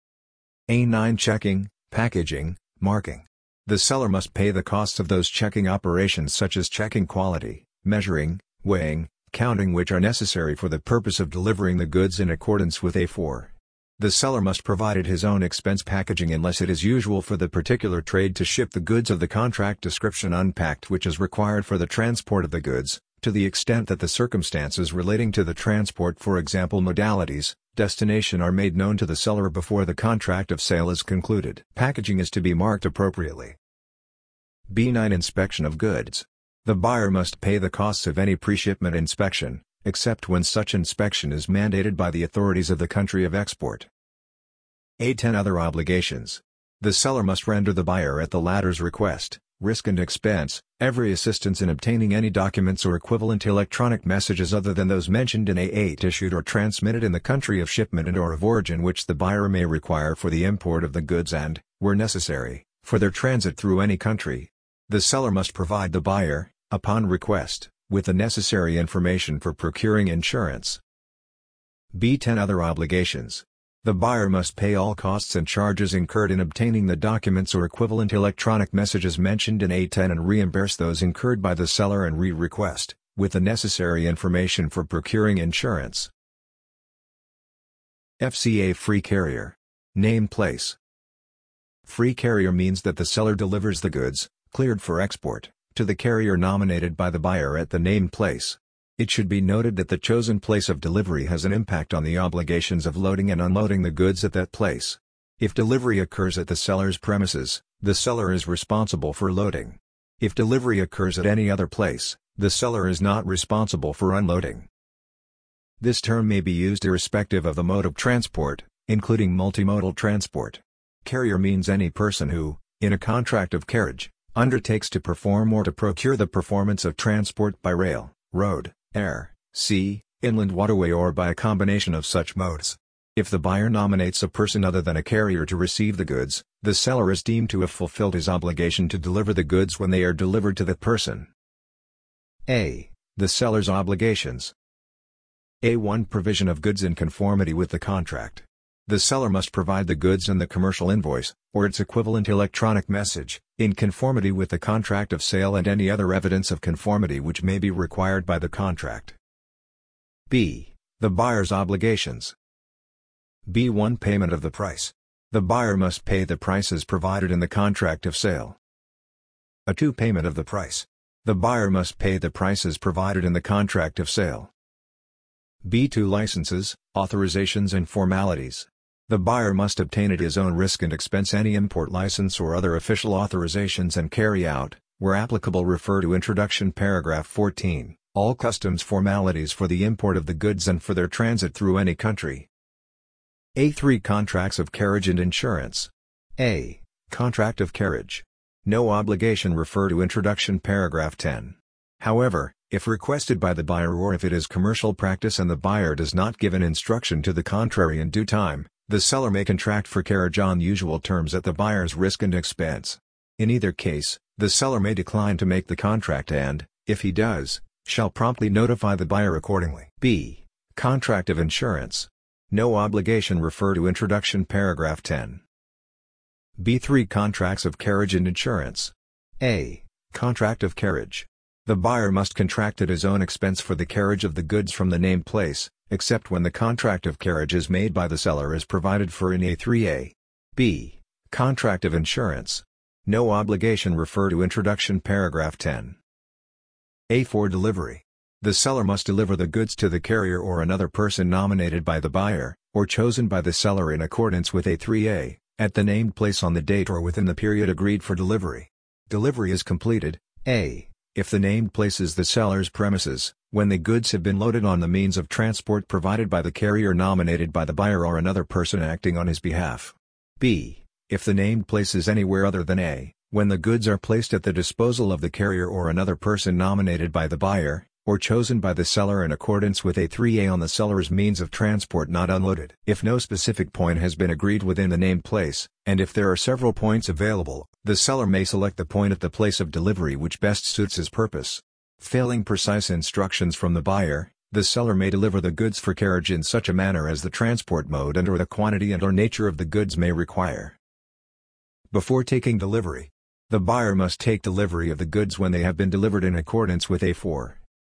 A9 Checking, packaging, marking. The seller must pay the costs of those checking operations such as checking quality, measuring, weighing, counting, which are necessary for the purpose of delivering the goods in accordance with A4. The seller must provide at his own expense packaging unless it is usual for the particular trade to ship the goods of the contract description unpacked, which is required for the transport of the goods, to the extent that the circumstances relating to the transport, for example modalities, destination, are made known to the seller before the contract of sale is concluded. Packaging is to be marked appropriately. B9 Inspection of goods. The buyer must pay the costs of any pre-shipment inspection, except when such inspection is mandated by the authorities of the country of export. A10 Other obligations. The seller must render the buyer at the latter's request, risk and expense, every assistance in obtaining any documents or equivalent electronic messages other than those mentioned in A8 issued or transmitted in the country of shipment and/or of origin which the buyer may require for the import of the goods and, where necessary, for their transit through any country. The seller must provide the buyer, upon request, with the necessary information for procuring insurance. B10 Other obligations. The buyer must pay all costs and charges incurred in obtaining the documents or equivalent electronic messages mentioned in A10 and reimburse those incurred by the seller and re-request, with the necessary information for procuring insurance. FCA Free Carrier. Name place. Free carrier means that the seller delivers the goods, cleared for export, to the carrier nominated by the buyer at the named place. It should be noted that the chosen place of delivery has an impact on the obligations of loading and unloading the goods at that place. If delivery occurs at the seller's premises, the seller is responsible for loading. If delivery occurs at any other place, the seller is not responsible for unloading. This term may be used irrespective of the mode of transport, including multimodal transport. Carrier means any person who, in a contract of carriage, undertakes to perform or to procure the performance of transport by rail, road, air, sea, inland waterway, or by a combination of such modes. If the buyer nominates a person other than a carrier to receive the goods, the seller is deemed to have fulfilled his obligation to deliver the goods when they are delivered to that person. A. The seller's obligations. A1 Provision of goods in conformity with the contract. The seller must provide the goods and the commercial invoice, or its equivalent electronic message, in conformity with the contract of sale and any other evidence of conformity which may be required by the contract. B. The buyer's obligations. B1 Payment of the price. The buyer must pay the prices provided in the contract of sale. A2 Payment of the price. The buyer must pay the prices provided in the contract of sale. B2 Licenses, authorizations and formalities. The buyer must obtain at his own risk and expense any import license or other official authorizations and carry out, where applicable refer to Introduction Paragraph 14, all customs formalities for the import of the goods and for their transit through any country. A3 Contracts of carriage and insurance. A. Contract of carriage. No obligation refer to Introduction Paragraph 10. However, if requested by the buyer or if it is commercial practice and the buyer does not give an instruction to the contrary in due time, the seller may contract for carriage on usual terms at the buyer's risk and expense. In either case, the seller may decline to make the contract and, if he does, shall promptly notify the buyer accordingly. B. Contract of insurance. No obligation refer to Introduction Paragraph 10. B3 Contracts of carriage and insurance. A. Contract of carriage. The buyer must contract at his own expense for the carriage of the goods from the named place, except when the contract of carriage is made by the seller as provided for in A3A. B. Contract of insurance. No obligation refer to Introduction Paragraph 10. A4 Delivery. The seller must deliver the goods to the carrier or another person nominated by the buyer, or chosen by the seller in accordance with A3A, at the named place on the date or within the period agreed for delivery. Delivery is completed, a. if the named place is the seller's premises, when the goods have been loaded on the means of transport provided by the carrier nominated by the buyer or another person acting on his behalf. b. if the named place is anywhere other than a. when the goods are placed at the disposal of the carrier or another person nominated by the buyer, or chosen by the seller in accordance with A3A on the seller's means of transport not unloaded. If no specific point has been agreed within the named place, and if there are several points available, the seller may select the point at the place of delivery which best suits his purpose. Failing precise instructions from the buyer, the seller may deliver the goods for carriage in such a manner as the transport mode and/or the quantity and/or nature of the goods may require. Before taking delivery, the buyer must take delivery of the goods when they have been delivered in accordance with A4.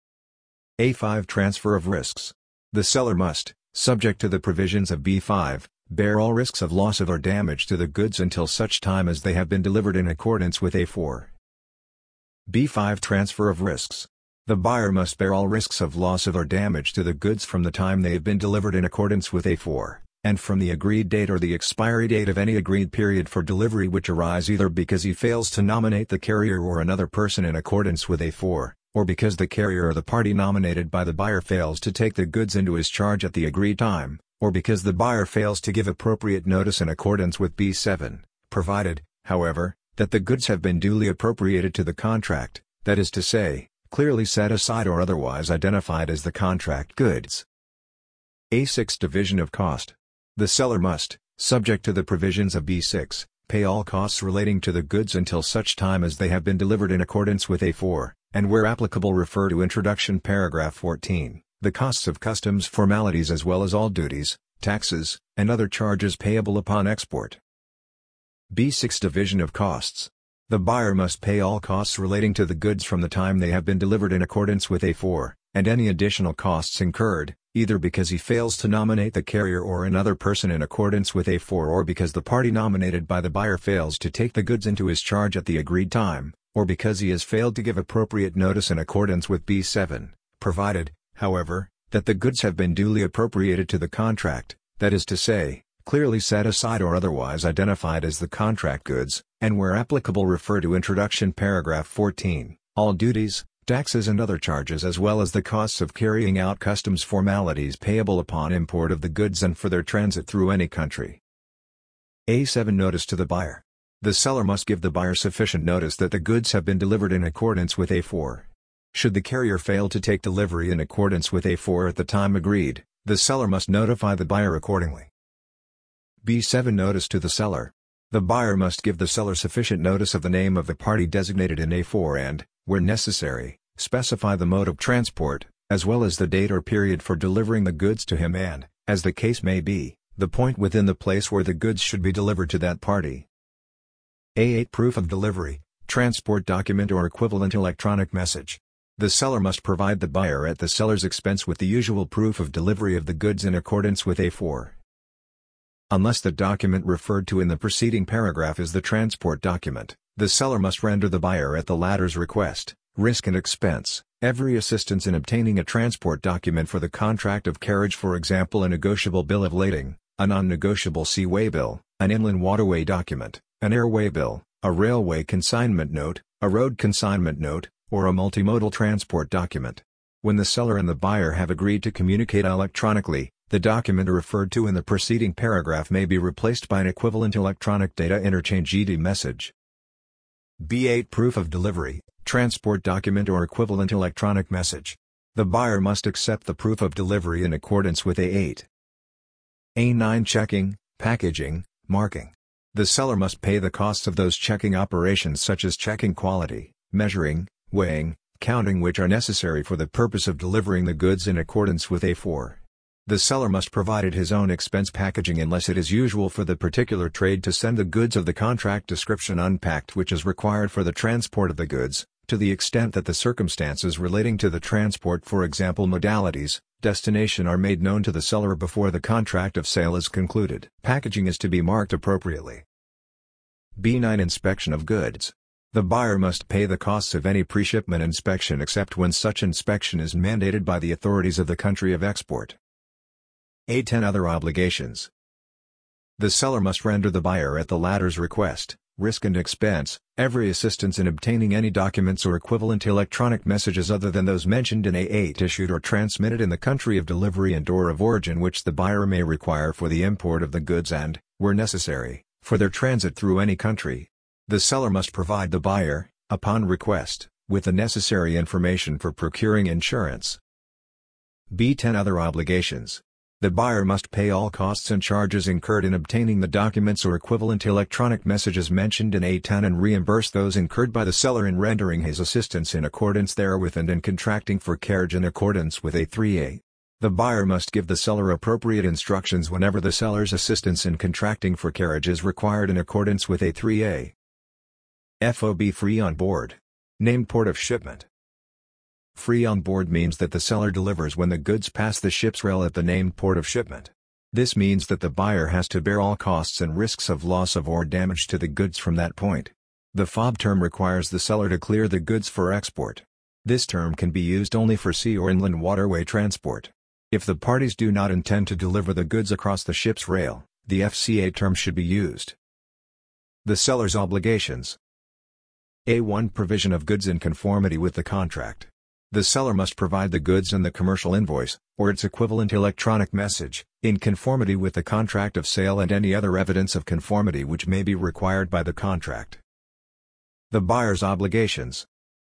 A5 Transfer of risks. The seller must, subject to the provisions of B5, bear all risks of loss of or damage to the goods until such time as they have been delivered in accordance with A4. B5 Transfer of risks. The buyer must bear all risks of loss of or damage to the goods from the time they have been delivered in accordance with A4, and from the agreed date or the expiry date of any agreed period for delivery which arise either because he fails to nominate the carrier or another person in accordance with A4, or because the carrier or the party nominated by the buyer fails to take the goods into his charge at the agreed time, or because the buyer fails to give appropriate notice in accordance with B7, provided, however, that the goods have been duly appropriated to the contract, that is to say, clearly set aside or otherwise identified as the contract goods. A6 Division of cost. The seller must, subject to the provisions of B6, pay all costs relating to the goods until such time as they have been delivered in accordance with A4, and where applicable refer to Introduction Paragraph 14, the costs of customs formalities as well as all duties, taxes, and other charges payable upon export. B6 Division of costs. The buyer must pay all costs relating to the goods from the time they have been delivered in accordance with A4, and any additional costs incurred, either because he fails to nominate the carrier or another person in accordance with A4 or because the party nominated by the buyer fails to take the goods into his charge at the agreed time, or because he has failed to give appropriate notice in accordance with B7, provided, however, that the goods have been duly appropriated to the contract, that is to say, clearly set aside or otherwise identified as the contract goods, and where applicable refer to Introduction Paragraph 14, all duties, taxes and other charges as well as the costs of carrying out customs formalities payable upon import of the goods and for their transit through any country. A7 Notice to the buyer. The seller must give the buyer sufficient notice that the goods have been delivered in accordance with A4. Should the carrier fail to take delivery in accordance with A4 at the time agreed, the seller must notify the buyer accordingly. B7 Notice to the seller. The buyer must give the seller sufficient notice of the name of the party designated in A4 and, where necessary, specify the mode of transport, as well as the date or period for delivering the goods to him and, as the case may be, the point within the place where the goods should be delivered to that party. A8 Proof of delivery, transport document or equivalent electronic message. The seller must provide the buyer at the seller's expense with the usual proof of delivery of the goods in accordance with A4. Unless the document referred to in the preceding paragraph is the transport document, the seller must render the buyer at the latter's request, risk and expense, every assistance in obtaining a transport document for the contract of carriage, for example a negotiable bill of lading, a non-negotiable seaway bill, an inland waterway document, an airway bill, a railway consignment note, a road consignment note, or a multimodal transport document. When the seller and the buyer have agreed to communicate electronically, the document referred to in the preceding paragraph may be replaced by an equivalent electronic data interchange ED message. B8 Proof of delivery, transport document or equivalent electronic message. The buyer must accept the proof of delivery in accordance with A8. A9 Checking, packaging, marking. The seller must pay the costs of those checking operations such as checking quality, measuring, weighing, counting which are necessary for the purpose of delivering the goods in accordance with A4. The seller must provide at his own expense packaging unless it is usual for the particular trade to send the goods of the contract description unpacked which is required for the transport of the goods, to the extent that the circumstances relating to the transport, for example modalities, destination, are made known to the seller before the contract of sale is concluded. Packaging is to be marked appropriately. B9 Inspection of goods. The buyer must pay the costs of any pre-shipment inspection except when such inspection is mandated by the authorities of the country of export. A10 Other obligations. The seller must render the buyer at the latter's request, risk and expense, every assistance in obtaining any documents or equivalent electronic messages other than those mentioned in A8 issued or transmitted in the country of delivery and/or of origin which the buyer may require for the import of the goods and, where necessary, for their transit through any country. The seller must provide the buyer, upon request, with the necessary information for procuring insurance. B10 Other obligations. The buyer must pay all costs and charges incurred in obtaining the documents or equivalent electronic messages mentioned in A10 and reimburse those incurred by the seller in rendering his assistance in accordance therewith and in contracting for carriage in accordance with A3A. The buyer must give the seller appropriate instructions whenever the seller's assistance in contracting for carriage is required in accordance with A3A. FOB Free on board. Named port of shipment. Free on board means that the seller delivers when the goods pass the ship's rail at the named port of shipment. This means that the buyer has to bear all costs and risks of loss of or damage to the goods from that point. The FOB term requires the seller to clear the goods for export. This term can be used only for sea or inland waterway transport. If the parties do not intend to deliver the goods across the ship's rail, the FCA term should be used. The seller's obligations. A1 Provision of goods in conformity with the contract. The seller must provide the goods and the commercial invoice, or its equivalent electronic message, in conformity with the contract of sale and any other evidence of conformity which may be required by the contract. The buyer's obligations.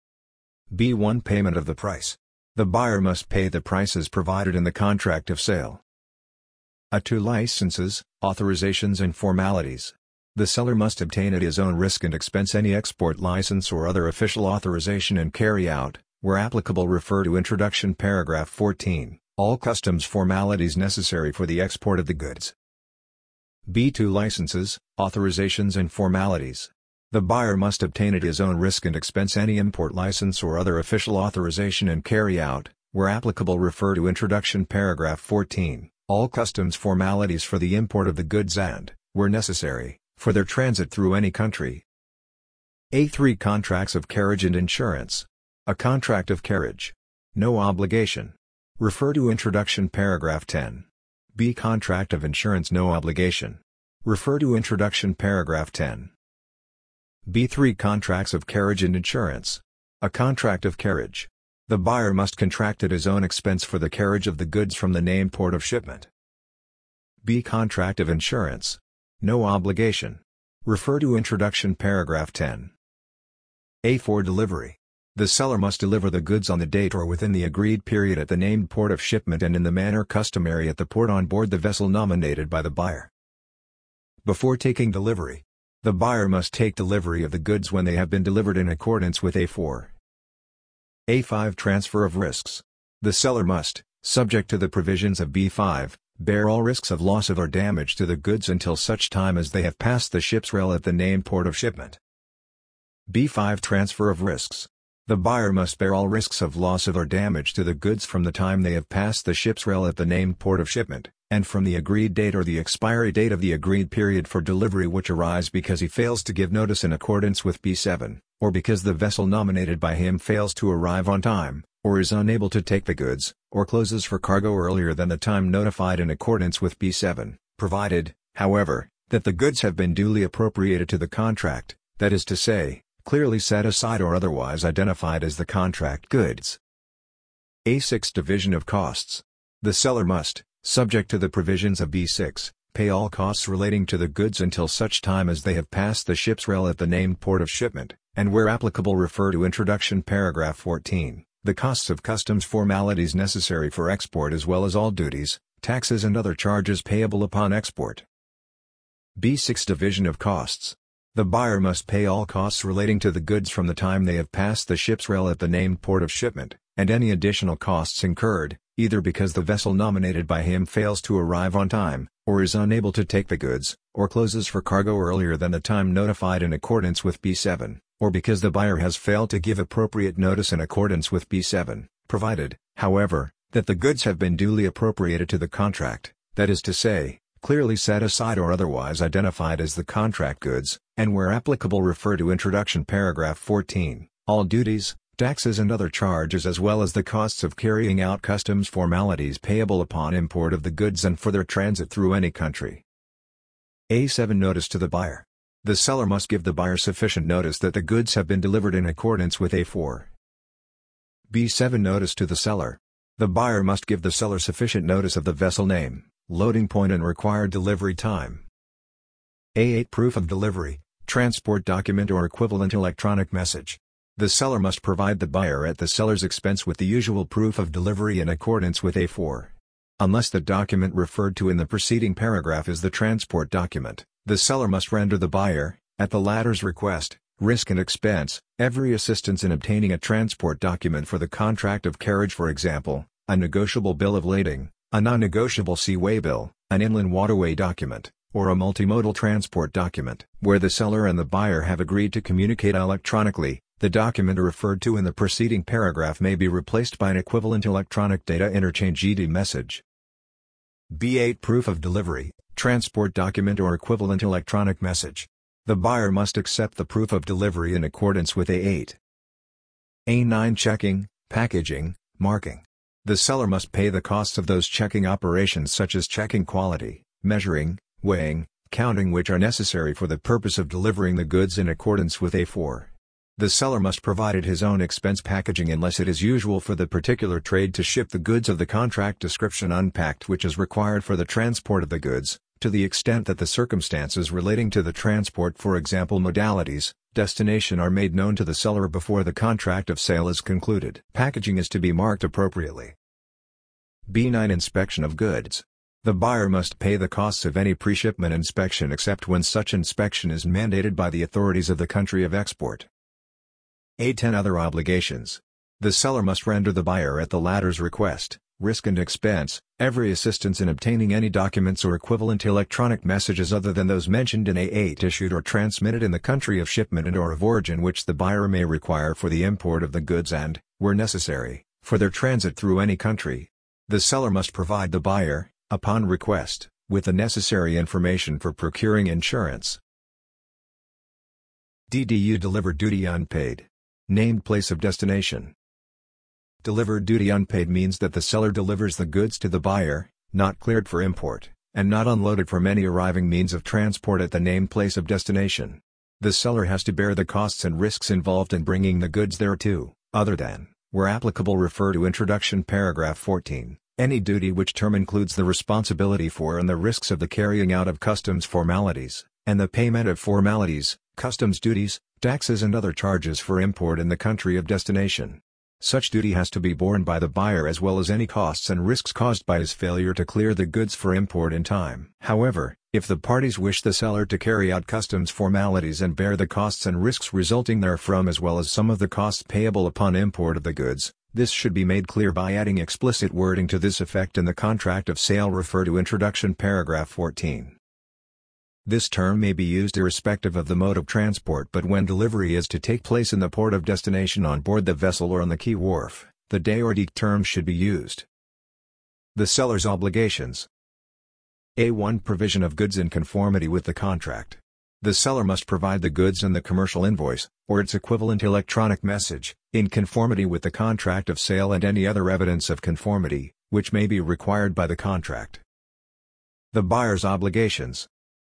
B1 Payment of the price. The buyer must pay the prices provided in the contract of sale. A2 Licenses, authorizations and formalities. The seller must obtain at his own risk and expense any export license or other official authorization and carry out, where applicable refer to Introduction Paragraph 14, all customs formalities necessary for the export of the goods. B2 Licenses, authorizations and formalities. The buyer must obtain at his own risk and expense any import license or other official authorization and carry out, where applicable refer to Introduction Paragraph 14, all customs formalities for the import of the goods and, where necessary, for their transit through any country. A3 Contracts of carriage and insurance. A contract of carriage. No obligation. Refer to Introduction Paragraph 10. B Contract of insurance. No obligation. Refer to Introduction Paragraph 10. B3 Contracts of carriage and insurance. A contract of carriage. The buyer must contract at his own expense for the carriage of the goods from the named port of shipment. B Contract of insurance. No obligation. Refer to Introduction Paragraph 10. A4 Delivery. The seller must deliver the goods on the date or within the agreed period at the named port of shipment and in the manner customary at the port on board the vessel nominated by the buyer. Before taking delivery, the buyer must take delivery of the goods when they have been delivered in accordance with A4. A5 Transfer of risks. The seller must, subject to the provisions of B5, bear all risks of loss of or damage to the goods until such time as they have passed the ship's rail at the named port of shipment. B5 Transfer of risks. The buyer must bear all risks of loss of or damage to the goods from the time they have passed the ship's rail at the named port of shipment, and from the agreed date or the expiry date of the agreed period for delivery which arise because he fails to give notice in accordance with B7, or because the vessel nominated by him fails to arrive on time, or is unable to take the goods, or closes for cargo earlier than the time notified in accordance with B7, provided, however, that the goods have been duly appropriated to the contract, that is to say, clearly set aside or otherwise identified as the contract goods. A6 Division of costs. The seller must, subject to the provisions of B6, pay all costs relating to the goods until such time as they have passed the ship's rail at the named port of shipment, and where applicable refer to Introduction Paragraph 14, the costs of customs formalities necessary for export as well as all duties, taxes and other charges payable upon export. B6 Division of costs. The buyer must pay all costs relating to the goods from the time they have passed the ship's rail at the named port of shipment, and any additional costs incurred, either because the vessel nominated by him fails to arrive on time, or is unable to take the goods, or closes for cargo earlier than the time notified in accordance with B7, or because the buyer has failed to give appropriate notice in accordance with B7, provided, however, that the goods have been duly appropriated to the contract, that is to say, clearly set aside or otherwise identified as the contract goods, and where applicable refer to Introduction Paragraph 14, all duties, taxes and other charges as well as the costs of carrying out customs formalities payable upon import of the goods and for their transit through any country. A7 Notice to the buyer. The seller must give the buyer sufficient notice that the goods have been delivered in accordance with A4. B7 Notice to the seller. The buyer must give the seller sufficient notice of the vessel name, loading point and required delivery time. A8 Proof of delivery, transport document or equivalent electronic message. The seller must provide the buyer at the seller's expense with the usual proof of delivery in accordance with A4. Unless the document referred to in the preceding paragraph is the transport document, the seller must render the buyer, at the latter's request, risk and expense, every assistance in obtaining a transport document for the contract of carriage, for example, a negotiable bill of lading, a non-negotiable seaway bill, an inland waterway document, or a multimodal transport document. Where the seller and the buyer have agreed to communicate electronically, the document referred to in the preceding paragraph may be replaced by an equivalent electronic data interchange (ED) message. B8 Proof of delivery, transport document or equivalent electronic message. The buyer must accept the proof of delivery in accordance with A8. A9 Checking, packaging, marking. The seller must pay the costs of those checking operations such as checking quality, measuring, weighing, counting, which are necessary for the purpose of delivering the goods in accordance with A4. The seller must provide at his own expense packaging unless it is usual for the particular trade to ship the goods of the contract description unpacked, which is required for the transport of the goods, to the extent that the circumstances relating to the transport, for example modalities, destination, are made known to the seller before the contract of sale is concluded. Packaging is to be marked appropriately. B9 Inspection of goods. The buyer must pay the costs of any pre-shipment inspection except when such inspection is mandated by the authorities of the country of export. A10 Other obligations. The seller must render the buyer at the latter's request, risk and expense, every assistance in obtaining any documents or equivalent electronic messages other than those mentioned in A8 issued or transmitted in the country of shipment and/or of origin which the buyer may require for the import of the goods and, where necessary, for their transit through any country. The seller must provide the buyer, upon request, with the necessary information for procuring insurance. DDU Delivered Duty Unpaid. Named place of destination. Delivered duty unpaid means that the seller delivers the goods to the buyer, not cleared for import, and not unloaded from any arriving means of transport at the named place of destination. The seller has to bear the costs and risks involved in bringing the goods thereto, other than, where applicable, refer to Introduction paragraph 14, any duty which term includes the responsibility for and the risks of the carrying out of customs formalities, and the payment of formalities, customs duties, taxes and other charges for import in the country of destination. Such duty has to be borne by the buyer as well as any costs and risks caused by his failure to clear the goods for import in time. However, if the parties wish the seller to carry out customs formalities and bear the costs and risks resulting therefrom as well as some of the costs payable upon import of the goods, this should be made clear by adding explicit wording to this effect in the contract of sale. Refer to Introduction paragraph 14. This term may be used irrespective of the mode of transport, but when delivery is to take place in the port of destination on board the vessel or on the quay wharf, the day or date term should be used. The seller's obligations. A1 Provision of goods in conformity with the contract. The seller must provide the goods and the commercial invoice, or its equivalent electronic message, in conformity with the contract of sale and any other evidence of conformity, which may be required by the contract. The buyer's obligations.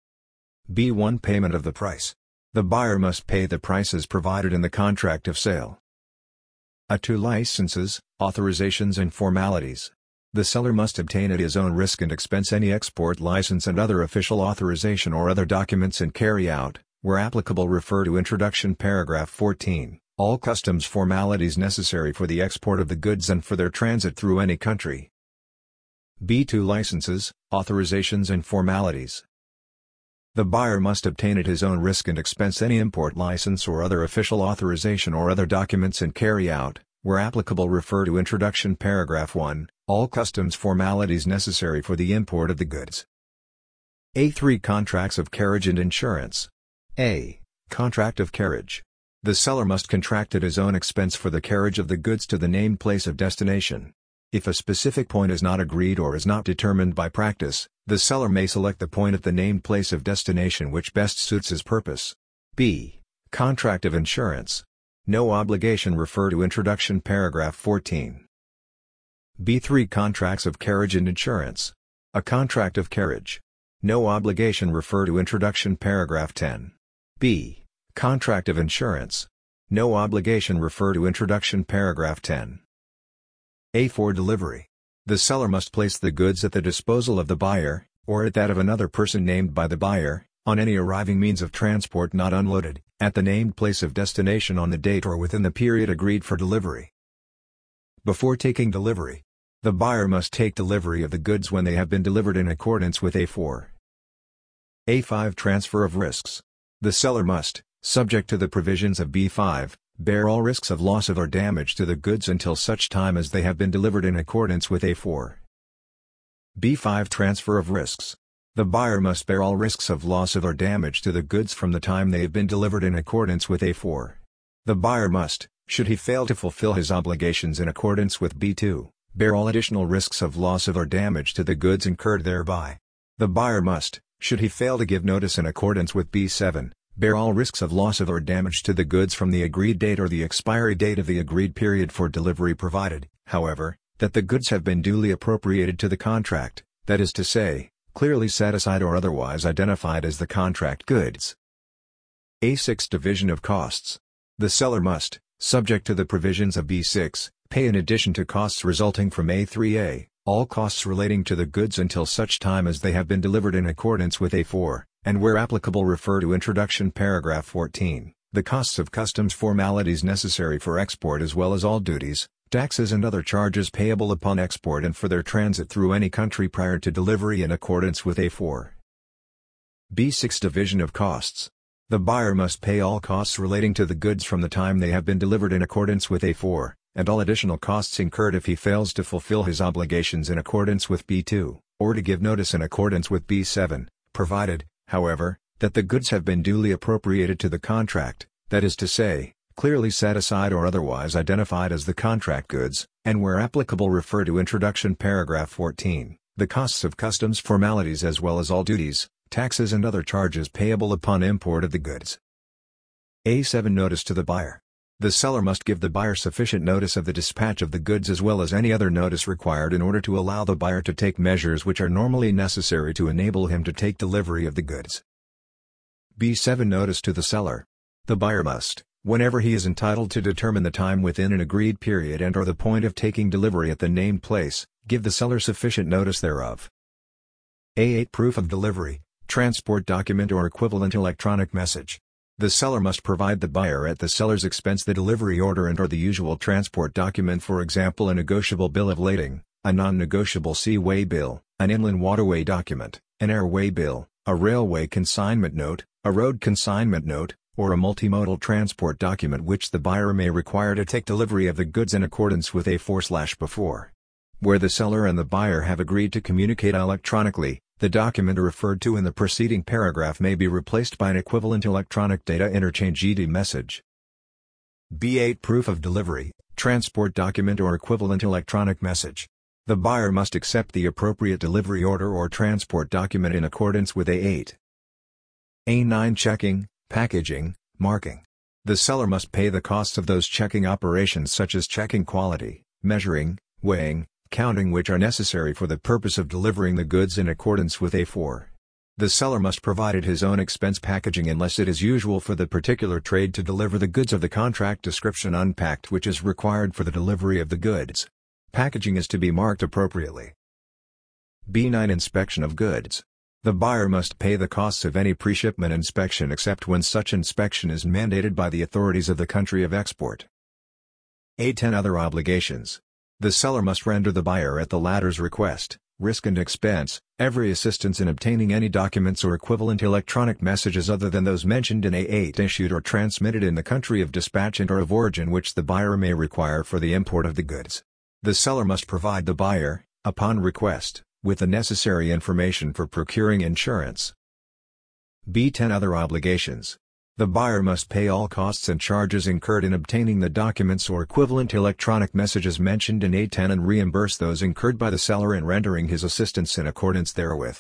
B1 Payment of the price. The buyer must pay the prices provided in the contract of sale. A2 Licenses, authorizations and formalities. The seller must obtain at his own risk and expense any export license and other official authorization or other documents and carry out, where applicable, refer to Introduction paragraph 14, all customs formalities necessary for the export of the goods and for their transit through any country. B2 Licenses, authorizations and formalities. The buyer must obtain at his own risk and expense any import license or other official authorization or other documents and carry out, where applicable, refer to Introduction paragraph 1, all customs formalities necessary for the import of the goods. A3 Contracts of carriage and insurance. A. Contract of carriage. The seller must contract at his own expense for the carriage of the goods to the named place of destination. If a specific point is not agreed or is not determined by practice, the seller may select the point at the named place of destination which best suits his purpose. B. Contract of insurance. No obligation, refer to Introduction paragraph 14. B3 Contracts of carriage and insurance. A contract of carriage. No obligation refer to introduction paragraph 10. B. Contract of insurance. No obligation refer to introduction paragraph 10. A. For delivery. The seller must place the goods at the disposal of the buyer, or at that of another person named by the buyer, on any arriving means of transport not unloaded, at the named place of destination on the date or within the period agreed for delivery. Before taking delivery, the buyer must take delivery of the goods when they have been delivered in accordance with A4. A5 Transfer of risks. The seller must, subject to the provisions of B5, bear all risks of loss of or damage to the goods until such time as they have been delivered in accordance with A4. B5 Transfer of risks. The buyer must bear all risks of loss of or damage to the goods from the time they have been delivered in accordance with A4. The buyer must, should he fail to fulfill his obligations in accordance with B2, bear all additional risks of loss of or damage to the goods incurred thereby. The buyer must, should he fail to give notice in accordance with B7, bear all risks of loss of or damage to the goods from the agreed date or the expiry date of the agreed period for delivery provided, however, that the goods have been duly appropriated to the contract, that is to say, clearly set aside or otherwise identified as the contract goods. A6 Division of costs. The seller must, subject to the provisions of B6, pay in addition to costs resulting from A3A, all costs relating to the goods until such time as they have been delivered in accordance with A4, and where applicable refer to introduction paragraph 14, the costs of customs formalities necessary for export as well as all duties, taxes and other charges payable upon export and for their transit through any country prior to delivery in accordance with A4. B6 Division of costs. The buyer must pay all costs relating to the goods from the time they have been delivered in accordance with A4, and all additional costs incurred if he fails to fulfill his obligations in accordance with B2, or to give notice in accordance with B7, provided, however, that the goods have been duly appropriated to the contract, that is to say, clearly set aside or otherwise identified as the contract goods, and where applicable refer to introduction paragraph 14, the costs of customs formalities as well as all duties, taxes and other charges payable upon import of the goods. A7 Notice to the buyer. The seller must give the buyer sufficient notice of the dispatch of the goods as well as any other notice required in order to allow the buyer to take measures which are normally necessary to enable him to take delivery of the goods. B7 Notice to the seller. The buyer must, whenever he is entitled to determine the time within an agreed period and/or the point of taking delivery at the named place, give the seller sufficient notice thereof. A8 Proof of delivery, transport document or equivalent electronic message. The seller must provide the buyer at the seller's expense the delivery order and/or the usual transport document, for example a negotiable bill of lading, a non-negotiable seaway bill, an inland waterway document, an airway bill, a railway consignment note, a road consignment note, or a multimodal transport document which the buyer may require to take delivery of the goods in accordance with A4/before. Where the seller and the buyer have agreed to communicate electronically, the document referred to in the preceding paragraph may be replaced by an equivalent electronic data interchange (ED) message. B8 Proof of delivery, transport document or equivalent electronic message. The buyer must accept the appropriate delivery order or transport document in accordance with A8. A9 Checking, packaging, marking. The seller must pay the costs of those checking operations such as checking quality, measuring, weighing, counting which are necessary for the purpose of delivering the goods in accordance with A4. The seller must provide at his own expense packaging unless it is usual for the particular trade to deliver the goods of the contract description unpacked which is required for the delivery of the goods. Packaging is to be marked appropriately. B9 Inspection of goods. The buyer must pay the costs of any pre-shipment inspection except when such inspection is mandated by the authorities of the country of export. A10 Other obligations. The seller must render the buyer at the latter's request, risk and expense, every assistance in obtaining any documents or equivalent electronic messages other than those mentioned in A8 issued or transmitted in the country of dispatch and/or of origin which the buyer may require for the import of the goods. The seller must provide the buyer, upon request, with the necessary information for procuring insurance. B10 Other obligations. The buyer must pay all costs and charges incurred in obtaining the documents or equivalent electronic messages mentioned in A10 and reimburse those incurred by the seller in rendering his assistance in accordance therewith.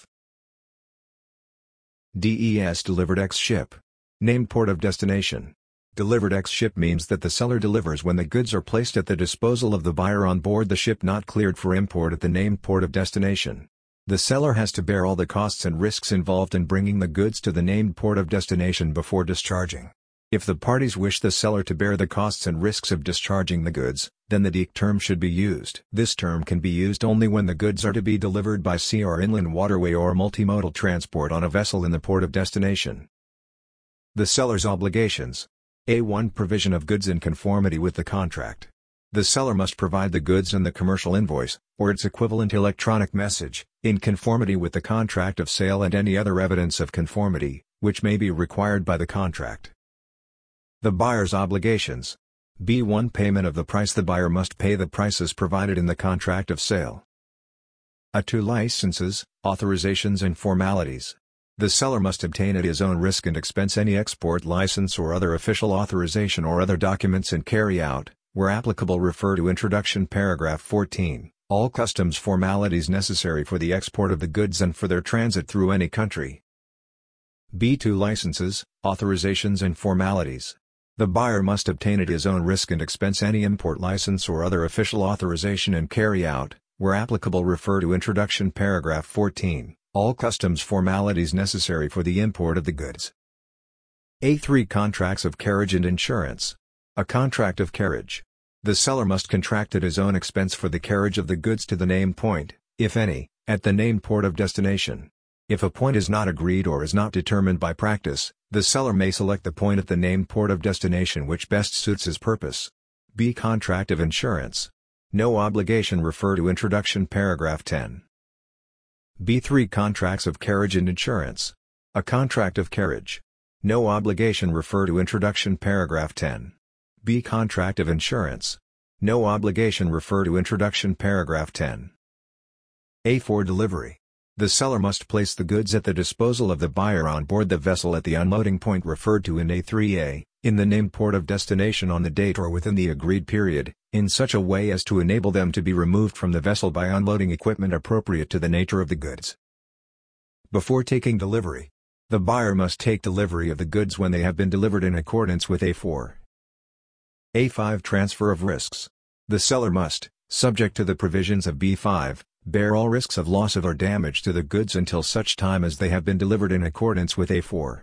DES Delivered ex-ship. Named port of destination. Delivered ex-ship means that the seller delivers when the goods are placed at the disposal of the buyer on board the ship not cleared for import at the named port of destination. The seller has to bear all the costs and risks involved in bringing the goods to the named port of destination before discharging. If the parties wish the seller to bear the costs and risks of discharging the goods, then the DIC term should be used. This term can be used only when the goods are to be delivered by sea or inland waterway or multimodal transport on a vessel in the port of destination. The seller's obligations. A1 Provision of goods in conformity with the contract. The seller must provide the goods and the commercial invoice, or its equivalent electronic message, in conformity with the contract of sale and any other evidence of conformity, which may be required by the contract. The buyer's obligations. B1 Payment of the price. The buyer must pay the prices provided in the contract of sale. A2 Licenses, authorizations and formalities. The seller must obtain at his own risk and expense any export license or other official authorization or other documents and carry out, where applicable, refer to Introduction Paragraph 14, all customs formalities necessary for the export of the goods and for their transit through any country. B2 Licenses, authorizations and formalities. The buyer must obtain at his own risk and expense any import license or other official authorization and carry out, where applicable, refer to Introduction Paragraph 14, all customs formalities necessary for the import of the goods. A3 Contracts of carriage and insurance. A contract of carriage. The seller must contract at his own expense for the carriage of the goods to the named point, if any, at the named port of destination. If a point is not agreed or is not determined by practice, the seller may select the point at the named port of destination which best suits his purpose. B. Contract of insurance. No obligation, refer to Introduction Paragraph 10. B3 Contracts of carriage and insurance. A contract of carriage. No obligation, refer to Introduction Paragraph 10. B. Contract of insurance. No obligation, refer to Introduction Paragraph 10. A4 Delivery. The seller must place the goods at the disposal of the buyer on board the vessel at the unloading point referred to in A3A, in the named port of destination on the date or within the agreed period, in such a way as to enable them to be removed from the vessel by unloading equipment appropriate to the nature of the goods. Before taking delivery, the buyer must take delivery of the goods when they have been delivered in accordance with A4. A5 Transfer of risks. The seller must, subject to the provisions of B5, bear all risks of loss or damage to the goods until such time as they have been delivered in accordance with A4.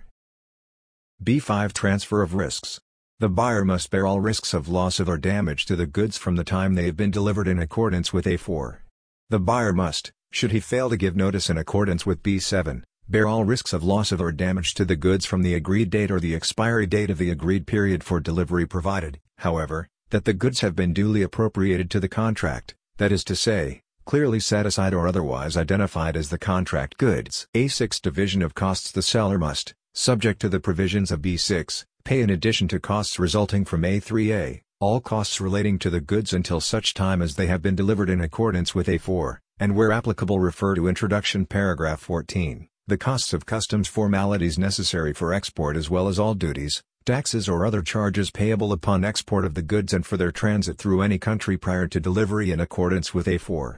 B5 Transfer of risks. The buyer must bear all risks of loss or damage to the goods from the time they have been delivered in accordance with A4. The buyer must, should he fail to give notice in accordance with B7, bear all risks of loss or damage to the goods from the agreed date or the expiry date of the agreed period for delivery, provided, however, that the goods have been duly appropriated to the contract, that is to say, clearly set aside or otherwise identified as the contract goods. A6 Division of costs. The seller must, subject to the provisions of B6, pay in addition to costs resulting from A3A, all costs relating to the goods until such time as they have been delivered in accordance with A4, and where applicable refer to Introduction Paragraph 14, the costs of customs formalities necessary for export as well as all duties, taxes or other charges payable upon export of the goods and for their transit through any country prior to delivery in accordance with A4.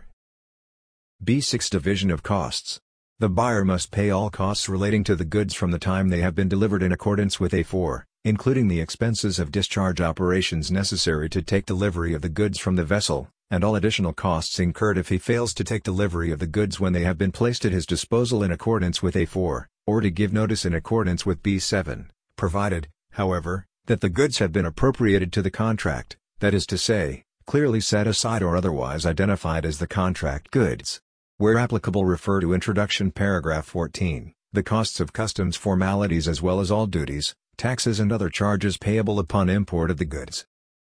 B6 Division of costs. The buyer must pay all costs relating to the goods from the time they have been delivered in accordance with A4, including the expenses of discharge operations necessary to take delivery of the goods from the vessel, and all additional costs incurred if he fails to take delivery of the goods when they have been placed at his disposal in accordance with A4, or to give notice in accordance with B7, provided, however, that the goods have been appropriated to the contract, that is to say, clearly set aside or otherwise identified as the contract goods. Where applicable refer to Introduction Paragraph 14, the costs of customs formalities as well as all duties, taxes and other charges payable upon import of the goods.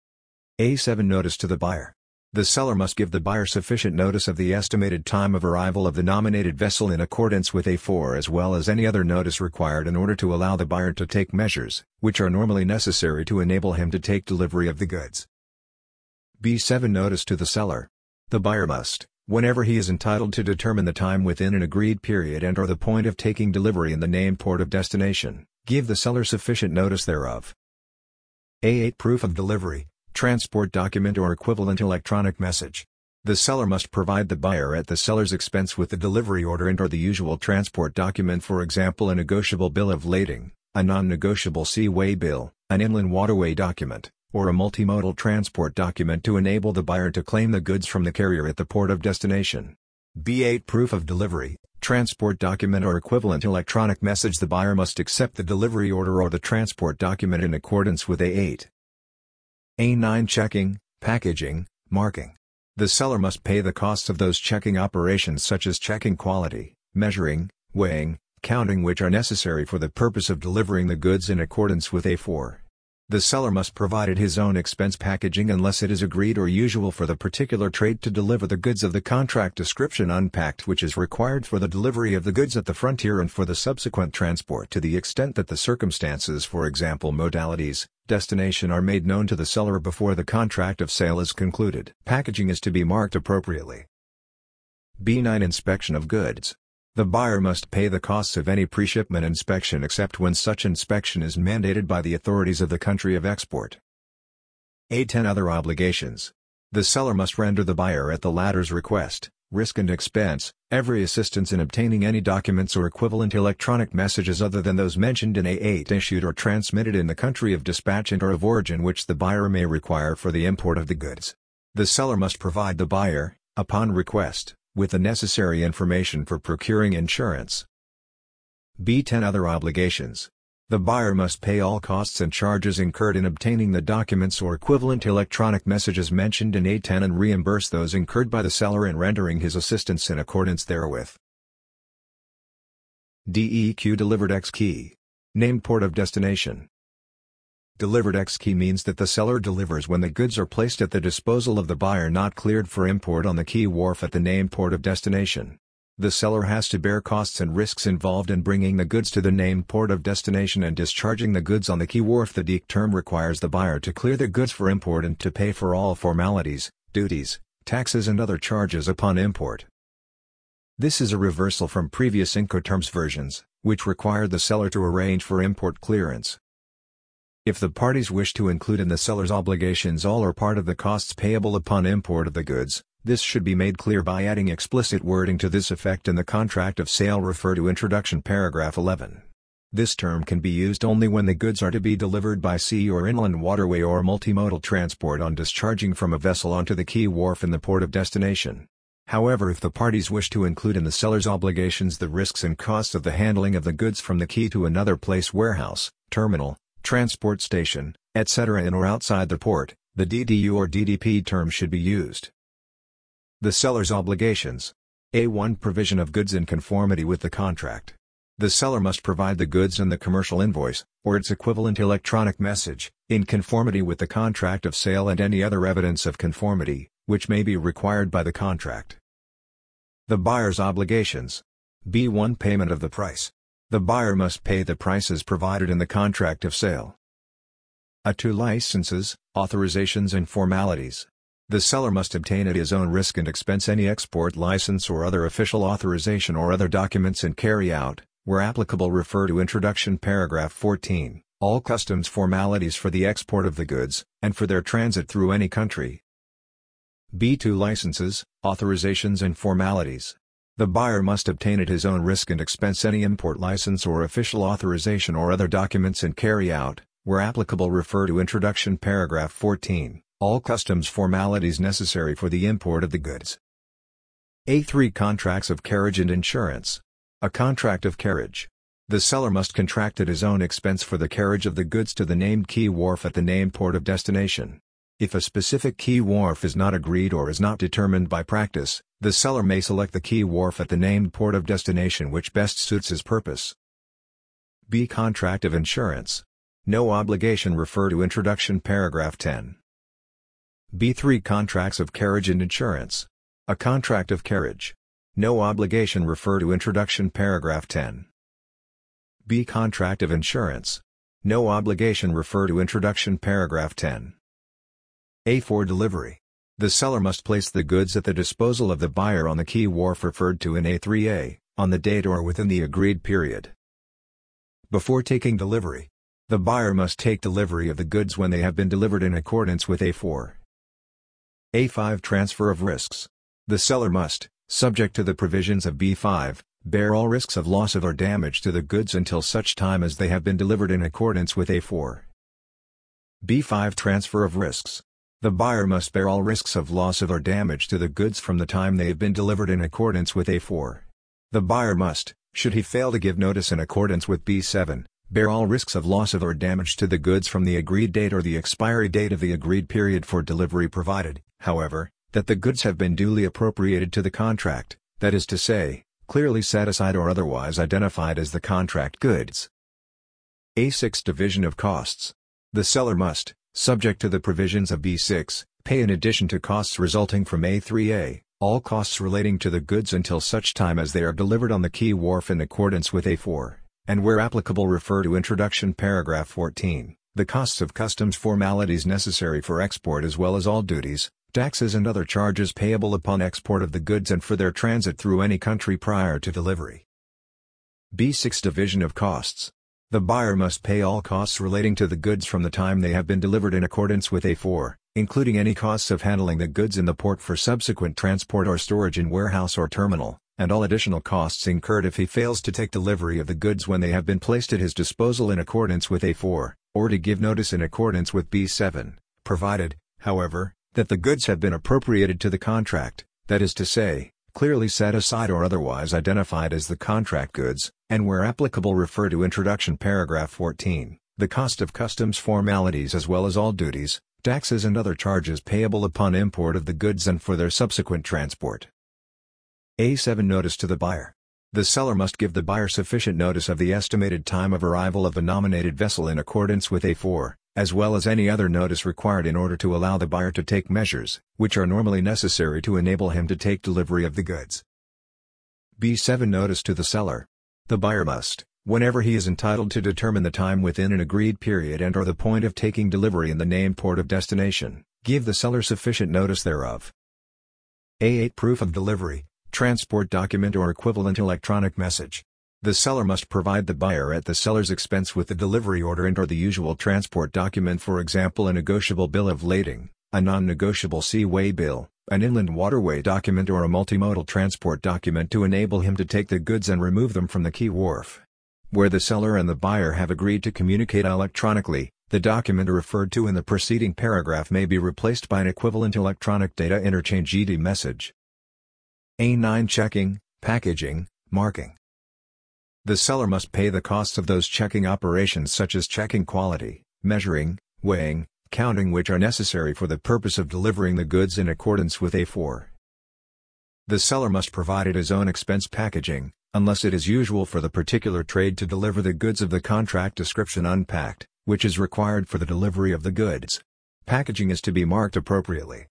A7 Notice to the buyer. The seller must give the buyer sufficient notice of the estimated time of arrival of the nominated vessel in accordance with A4 as well as any other notice required in order to allow the buyer to take measures, which are normally necessary to enable him to take delivery of the goods. B7 Notice to the seller. The buyer must, whenever he is entitled to, determine the time within an agreed period and/or the point of taking delivery in the named port of destination, give the seller sufficient notice thereof. A8 Proof of delivery, transport document or equivalent electronic message. The seller must provide the buyer at the seller's expense with the delivery order and/or the usual transport document, for example a negotiable bill of lading, a non-negotiable seaway bill, an inland waterway document, or a multimodal transport document to enable the buyer to claim the goods from the carrier at the port of destination. B8 Proof of delivery, transport document or equivalent electronic message. The buyer must accept the delivery order or the transport document in accordance with A8. A9 Checking, packaging, marking. The seller must pay the costs of those checking operations such as checking quality, measuring, weighing, counting, which are necessary for the purpose of delivering the goods in accordance with A4. The seller must provide at his own expense packaging unless it is agreed or usual for the particular trade to deliver the goods of the contract description unpacked, which is required for the delivery of the goods at the frontier and for the subsequent transport to the extent that the circumstances, for example modalities, destination, are made known to the seller before the contract of sale is concluded. Packaging is to be marked appropriately. B9 Inspection of goods. The buyer must pay the costs of any pre-shipment inspection except when such inspection is mandated by the authorities of the country of export. A10 Other obligations. The seller must render the buyer at the latter's request, risk and expense, every assistance in obtaining any documents or equivalent electronic messages other than those mentioned in A8 issued or transmitted in the country of dispatch and or of origin which the buyer may require for the import of the goods. The seller must provide the buyer, upon request, with the necessary information for procuring insurance. B10 Other obligations. The buyer must pay all costs and charges incurred in obtaining the documents or equivalent electronic messages mentioned in A10 and reimburse those incurred by the seller in rendering his assistance in accordance therewith. DEQ Delivered X key. Named port of destination. Delivered X key means that the seller delivers when the goods are placed at the disposal of the buyer not cleared for import on the key wharf at the named port of destination. The seller has to bear costs and risks involved in bringing the goods to the named port of destination and discharging the goods on the key wharf. The DEQ term requires the buyer to clear the goods for import and to pay for all formalities, duties, taxes and other charges upon import. This is a reversal from previous Incoterms versions, which required the seller to arrange for import clearance. If the parties wish to include in the seller's obligations all or part of the costs payable upon import of the goods, this should be made clear by adding explicit wording to this effect in the contract of sale. Refer to Introduction paragraph 11. This term can be used only when the goods are to be delivered by sea or inland waterway or multimodal transport on discharging from a vessel onto the key wharf in the port of destination. However, if the parties wish to include in the seller's obligations the risks and costs of the handling of the goods from the key to another place, warehouse, terminal, transport station, etc. in or outside the port, the DDU or DDP term should be used. The seller's obligations. A1 Provision of goods in conformity with the contract. The seller must provide the goods and the commercial invoice, or its equivalent electronic message, in conformity with the contract of sale and any other evidence of conformity, which may be required by the contract. The buyer's obligations. B1 Payment of the price. The buyer must pay the prices provided in the contract of sale. A2 Licenses, authorizations and formalities. The seller must obtain at his own risk and expense any export license or other official authorization or other documents and carry out, where applicable refer to Introduction paragraph 14, all customs formalities for the export of the goods, and for their transit through any country. B2 Licenses, authorizations and formalities. The buyer must obtain at his own risk and expense any import license or official authorization or other documents and carry out, where applicable refer to Introduction paragraph 14, all customs formalities necessary for the import of the goods. A3 Contracts of carriage and insurance. A contract of carriage. The seller must contract at his own expense for the carriage of the goods to the named key wharf at the named port of destination. If a specific key wharf is not agreed or is not determined by practice, the seller may select the key wharf at the named port of destination which best suits his purpose. B. Contract of insurance. No obligation. Refer to Introduction paragraph 10. B3 Contracts of carriage and insurance. A contract of carriage. No obligation. Refer to Introduction paragraph 10. B. Contract of insurance. No obligation. Refer to Introduction paragraph 10. A4 Delivery. The seller must place the goods at the disposal of the buyer on the key wharf referred to in A3A, on the date or within the agreed period. Before taking delivery, the buyer must take delivery of the goods when they have been delivered in accordance with A4. A5 Transfer of risks. The seller must, subject to the provisions of B5, bear all risks of loss of or damage to the goods until such time as they have been delivered in accordance with A4. B5 Transfer of risks. The buyer must bear all risks of loss or damage to the goods from the time they have been delivered in accordance with A4. The buyer must, should he fail to give notice in accordance with B7, bear all risks of loss or damage to the goods from the agreed date or the expiry date of the agreed period for delivery, provided, however, that the goods have been duly appropriated to the contract, that is to say, clearly set aside or otherwise identified as the contract goods. A6 Division of costs. The seller must, subject to the provisions of B6, pay in addition to costs resulting from A3A, all costs relating to the goods until such time as they are delivered on the quay wharf in accordance with A4, and where applicable refer to Introduction Paragraph 14, the costs of customs formalities necessary for export as well as all duties, taxes and other charges payable upon export of the goods and for their transit through any country prior to delivery. B6 Division of costs. The buyer must pay all costs relating to the goods from the time they have been delivered in accordance with A4, including any costs of handling the goods in the port for subsequent transport or storage in warehouse or terminal, and all additional costs incurred if he fails to take delivery of the goods when they have been placed at his disposal in accordance with A4, or to give notice in accordance with B7, provided, however, that the goods have been appropriated to the contract, that is to say, clearly set aside or otherwise identified as the contract goods, and where applicable refer to Introduction Paragraph 14, the cost of customs formalities as well as all duties, taxes and other charges payable upon import of the goods and for their subsequent transport. A7 Notice to the buyer. The seller must give the buyer sufficient notice of the estimated time of arrival of the nominated vessel in accordance with A4, as well as any other notice required in order to allow the buyer to take measures, which are normally necessary to enable him to take delivery of the goods. B7 Notice to the seller. The buyer must, whenever he is entitled to determine the time within an agreed period and or the point of taking delivery in the named port of destination, give the seller sufficient notice thereof. A8 Proof of delivery, transport document or equivalent electronic message. The seller must provide the buyer at the seller's expense with the delivery order and/or the usual transport document, for example a negotiable bill of lading, a non-negotiable seaway bill, an inland waterway document or a multimodal transport document to enable him to take the goods and remove them from the quay wharf. Where the seller and the buyer have agreed to communicate electronically, the document referred to in the preceding paragraph may be replaced by an equivalent electronic data interchange (ED) message. A9 Checking, packaging, marking. The seller must pay the costs of those checking operations such as checking quality, measuring, weighing, counting, which are necessary for the purpose of delivering the goods in accordance with A4. The seller must provide at his own expense packaging, unless it is usual for the particular trade to deliver the goods of the contract description unpacked, which is required for the delivery of the goods. Packaging is to be marked appropriately.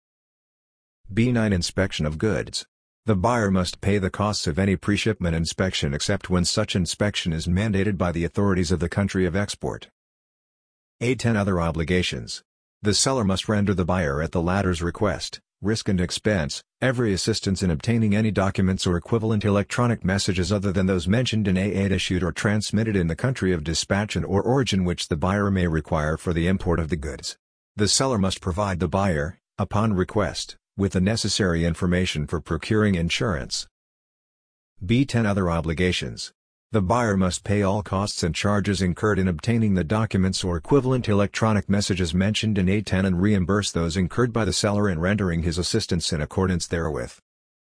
B9 Inspection of goods. The buyer must pay the costs of any pre-shipment inspection except when such inspection is mandated by the authorities of the country of export. A10 Other obligations. The seller must render the buyer at the latter's request, risk and expense, every assistance in obtaining any documents or equivalent electronic messages other than those mentioned in A8 issued or transmitted in the country of dispatch and or origin which the buyer may require for the import of the goods. The seller must provide the buyer, upon request, with the necessary information for procuring insurance. B10 Other obligations. The buyer must pay all costs and charges incurred in obtaining the documents or equivalent electronic messages mentioned in A10 and reimburse those incurred by the seller in rendering his assistance in accordance therewith.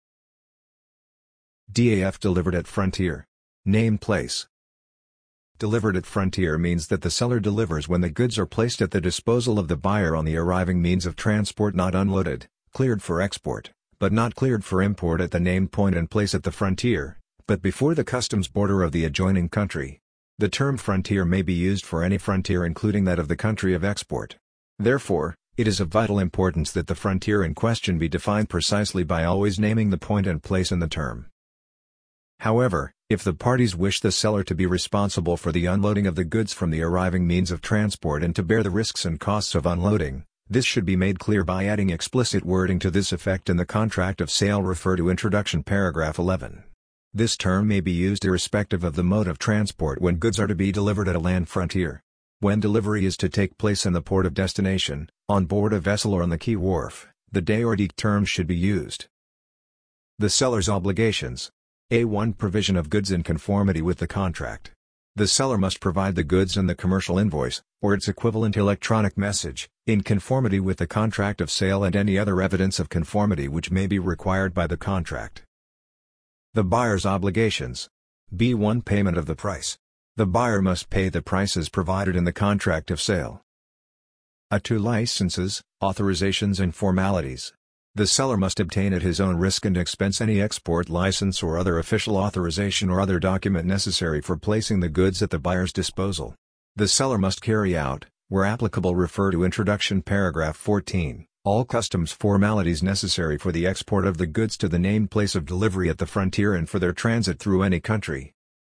DAF Delivered at Frontier. Name place. Delivered at frontier means that the seller delivers when the goods are placed at the disposal of the buyer on the arriving means of transport, not unloaded, cleared for export, but not cleared for import at the named point and place at the frontier, but before the customs border of the adjoining country. The term frontier may be used for any frontier including that of the country of export. Therefore, it is of vital importance that the frontier in question be defined precisely by always naming the point and place in the term. However, if the parties wish the seller to be responsible for the unloading of the goods from the arriving means of transport and to bear the risks and costs of unloading, this should be made clear by adding explicit wording to this effect in the contract of sale. Refer to Introduction Paragraph 11. This term may be used irrespective of the mode of transport when goods are to be delivered at a land frontier. When delivery is to take place in the port of destination, on board a vessel or on the quay wharf, the day or date term should be used. The seller's obligations. A1 Provision of goods in conformity with the contract. The seller must provide the goods and the commercial invoice, or its equivalent electronic message, in conformity with the contract of sale and any other evidence of conformity which may be required by the contract. The buyer's obligations. B1 Payment of the price. The buyer must pay the price as provided in the contract of sale. A2 Licenses, authorizations and formalities. The seller must obtain at his own risk and expense any export license or other official authorization or other document necessary for placing the goods at the buyer's disposal. The seller must carry out, where applicable refer to Introduction Paragraph 14, all customs formalities necessary for the export of the goods to the named place of delivery at the frontier and for their transit through any country.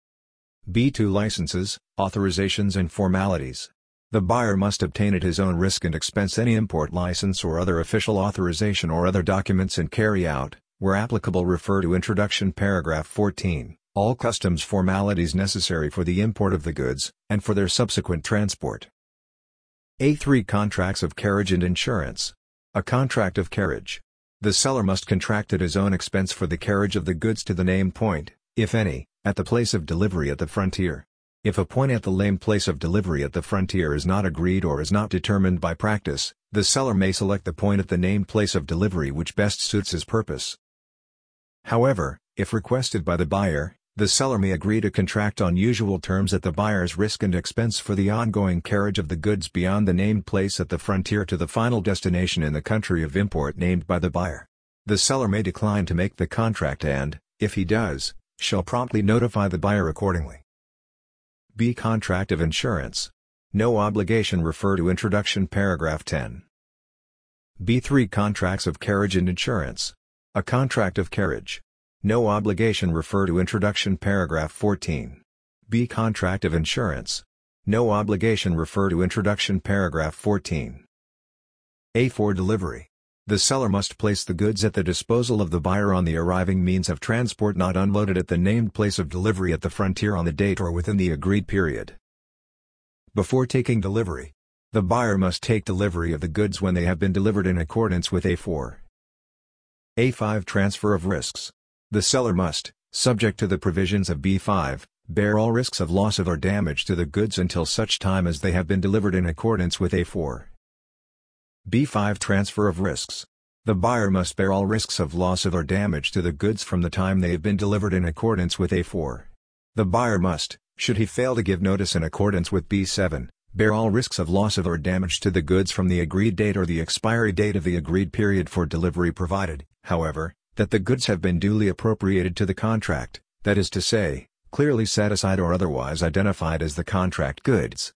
B2 Licenses, authorizations and formalities. The buyer must obtain at his own risk and expense any import license or other official authorization or other documents and carry out, where applicable refer to Introduction Paragraph 14, all customs formalities necessary for the import of the goods, and for their subsequent transport. A3 Contracts of carriage and insurance. A contract of carriage. The seller must contract at his own expense for the carriage of the goods to the named point, if any, at the place of delivery at the frontier. If a point at the named place of delivery at the frontier is not agreed or is not determined by practice, the seller may select the point at the named place of delivery which best suits his purpose. However, if requested by the buyer, the seller may agree to contract on usual terms at the buyer's risk and expense for the ongoing carriage of the goods beyond the named place at the frontier to the final destination in the country of import named by the buyer. The seller may decline to make the contract and, if he does, shall promptly notify the buyer accordingly. B. Contract of insurance. No obligation refer to Introduction Paragraph 10. B3 Contracts of carriage and insurance. A contract of carriage. No obligation refer to Introduction Paragraph 14. B. Contract of insurance. No obligation refer to Introduction Paragraph 14. A4 Delivery. The seller must place the goods at the disposal of the buyer on the arriving means of transport not unloaded at the named place of delivery at the frontier on the date or within the agreed period. Before taking delivery, the buyer must take delivery of the goods when they have been delivered in accordance with A4. A5 Transfer of risks. The seller must, subject to the provisions of B5, bear all risks of loss of or damage to the goods until such time as they have been delivered in accordance with A4. B5 Transfer of risks. The buyer must bear all risks of loss of or damage to the goods from the time they have been delivered in accordance with A4. The buyer must, should he fail to give notice in accordance with B7, bear all risks of loss of or damage to the goods from the agreed date or the expiry date of the agreed period for delivery provided, however, that the goods have been duly appropriated to the contract, that is to say, clearly set aside or otherwise identified as the contract goods.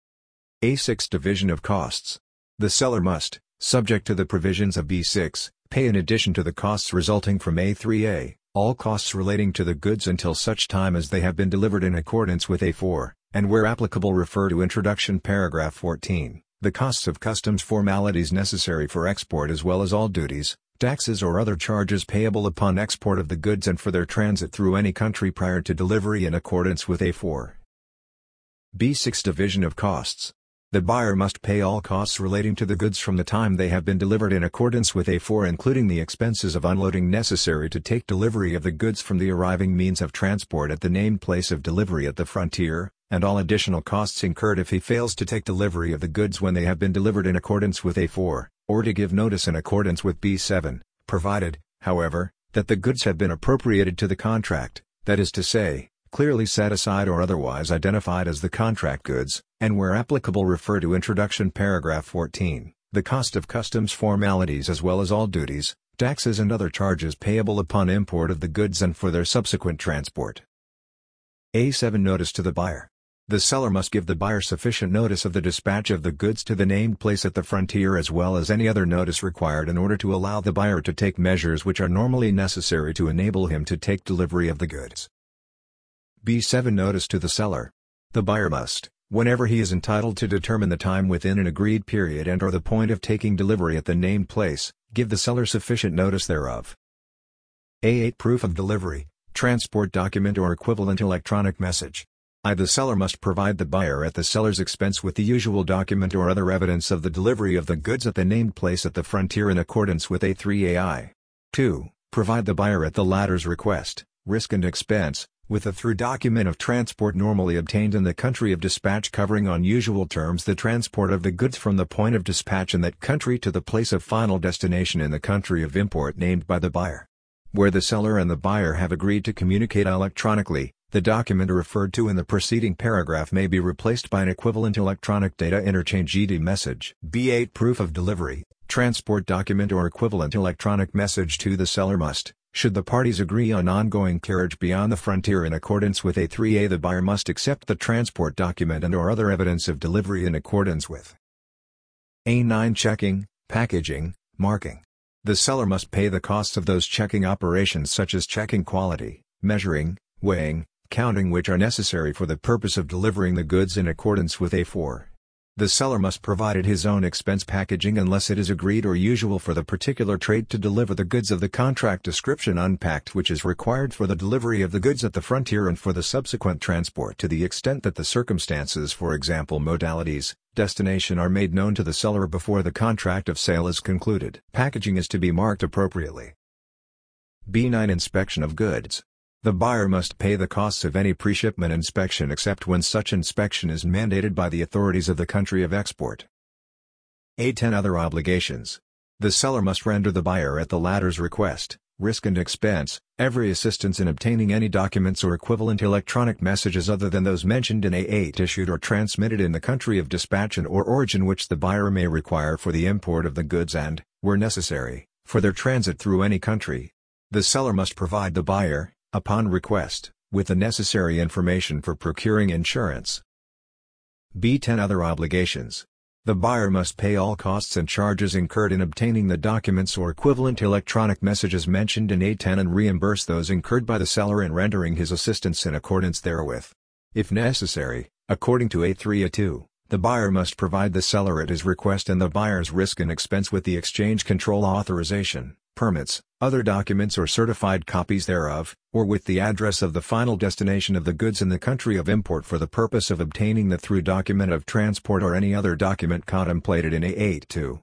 A6 Division of costs. The seller must, subject to the provisions of B6, pay in addition to the costs resulting from A3A, all costs relating to the goods until such time as they have been delivered in accordance with A4, and where applicable refer to Introduction Paragraph 14, the costs of customs formalities necessary for export as well as all duties, taxes or other charges payable upon export of the goods and for their transit through any country prior to delivery in accordance with A4. B6 Division of costs. The buyer must pay all costs relating to the goods from the time they have been delivered in accordance with A4 including the expenses of unloading necessary to take delivery of the goods from the arriving means of transport at the named place of delivery at the frontier, and all additional costs incurred if he fails to take delivery of the goods when they have been delivered in accordance with A4, or to give notice in accordance with B7, provided, however, that the goods have been appropriated to the contract, that is to say, clearly set aside or otherwise identified as the contract goods, and where applicable refer to Introduction Paragraph 14, the cost of customs formalities as well as all duties, taxes and other charges payable upon import of the goods and for their subsequent transport. A7 Notice to the buyer. The seller must give the buyer sufficient notice of the dispatch of the goods to the named place at the frontier as well as any other notice required in order to allow the buyer to take measures which are normally necessary to enable him to take delivery of the goods. B7 Notice to the seller. The buyer must, whenever he is entitled to determine the time within an agreed period and/or the point of taking delivery at the named place, give the seller sufficient notice thereof. A8 Proof of delivery, transport document or equivalent electronic message. The seller must provide the buyer at the seller's expense with the usual document or other evidence of the delivery of the goods at the named place at the frontier in accordance with A3AI. 2. Provide the buyer at the latter's request, risk and expense, with a through document of transport normally obtained in the country of dispatch covering on usual terms the transport of the goods from the point of dispatch in that country to the place of final destination in the country of import named by the buyer. Where the seller and the buyer have agreed to communicate electronically, the document referred to in the preceding paragraph may be replaced by an equivalent electronic data interchange (ED) message. B8 Proof of delivery, transport document or equivalent electronic message to the seller must, should the parties agree on ongoing carriage beyond the frontier in accordance with A3A, the buyer must accept the transport document and/or other evidence of delivery in accordance with A9 Checking, packaging, marking. The seller must pay the costs of those checking operations such as checking quality, measuring, weighing, counting which are necessary for the purpose of delivering the goods in accordance with A4. The seller must provide at his own expense packaging unless it is agreed or usual for the particular trade to deliver the goods of the contract description unpacked which is required for the delivery of the goods at the frontier and for the subsequent transport to the extent that the circumstances, for example modalities, destination, are made known to the seller before the contract of sale is concluded. Packaging is to be marked appropriately. B9 Inspection of goods. The buyer must pay the costs of any pre-shipment inspection except when such inspection is mandated by the authorities of the country of export. A10 Other obligations. The seller must render the buyer at the latter's request, risk and expense, every assistance in obtaining any documents or equivalent electronic messages other than those mentioned in A8 issued or transmitted in the country of dispatch and/or origin which the buyer may require for the import of the goods and, where necessary, for their transit through any country. The seller must provide the buyer, upon request, with the necessary information for procuring insurance. B10 Other obligations. The buyer must pay all costs and charges incurred in obtaining the documents or equivalent electronic messages mentioned in A10 and reimburse those incurred by the seller in rendering his assistance in accordance therewith. If necessary, according to A3A2, the buyer must provide the seller at his request and the buyer's risk and expense with the exchange control authorization, permits, other documents or certified copies thereof, or with the address of the final destination of the goods in the country of import for the purpose of obtaining the through document of transport or any other document contemplated in A8-2.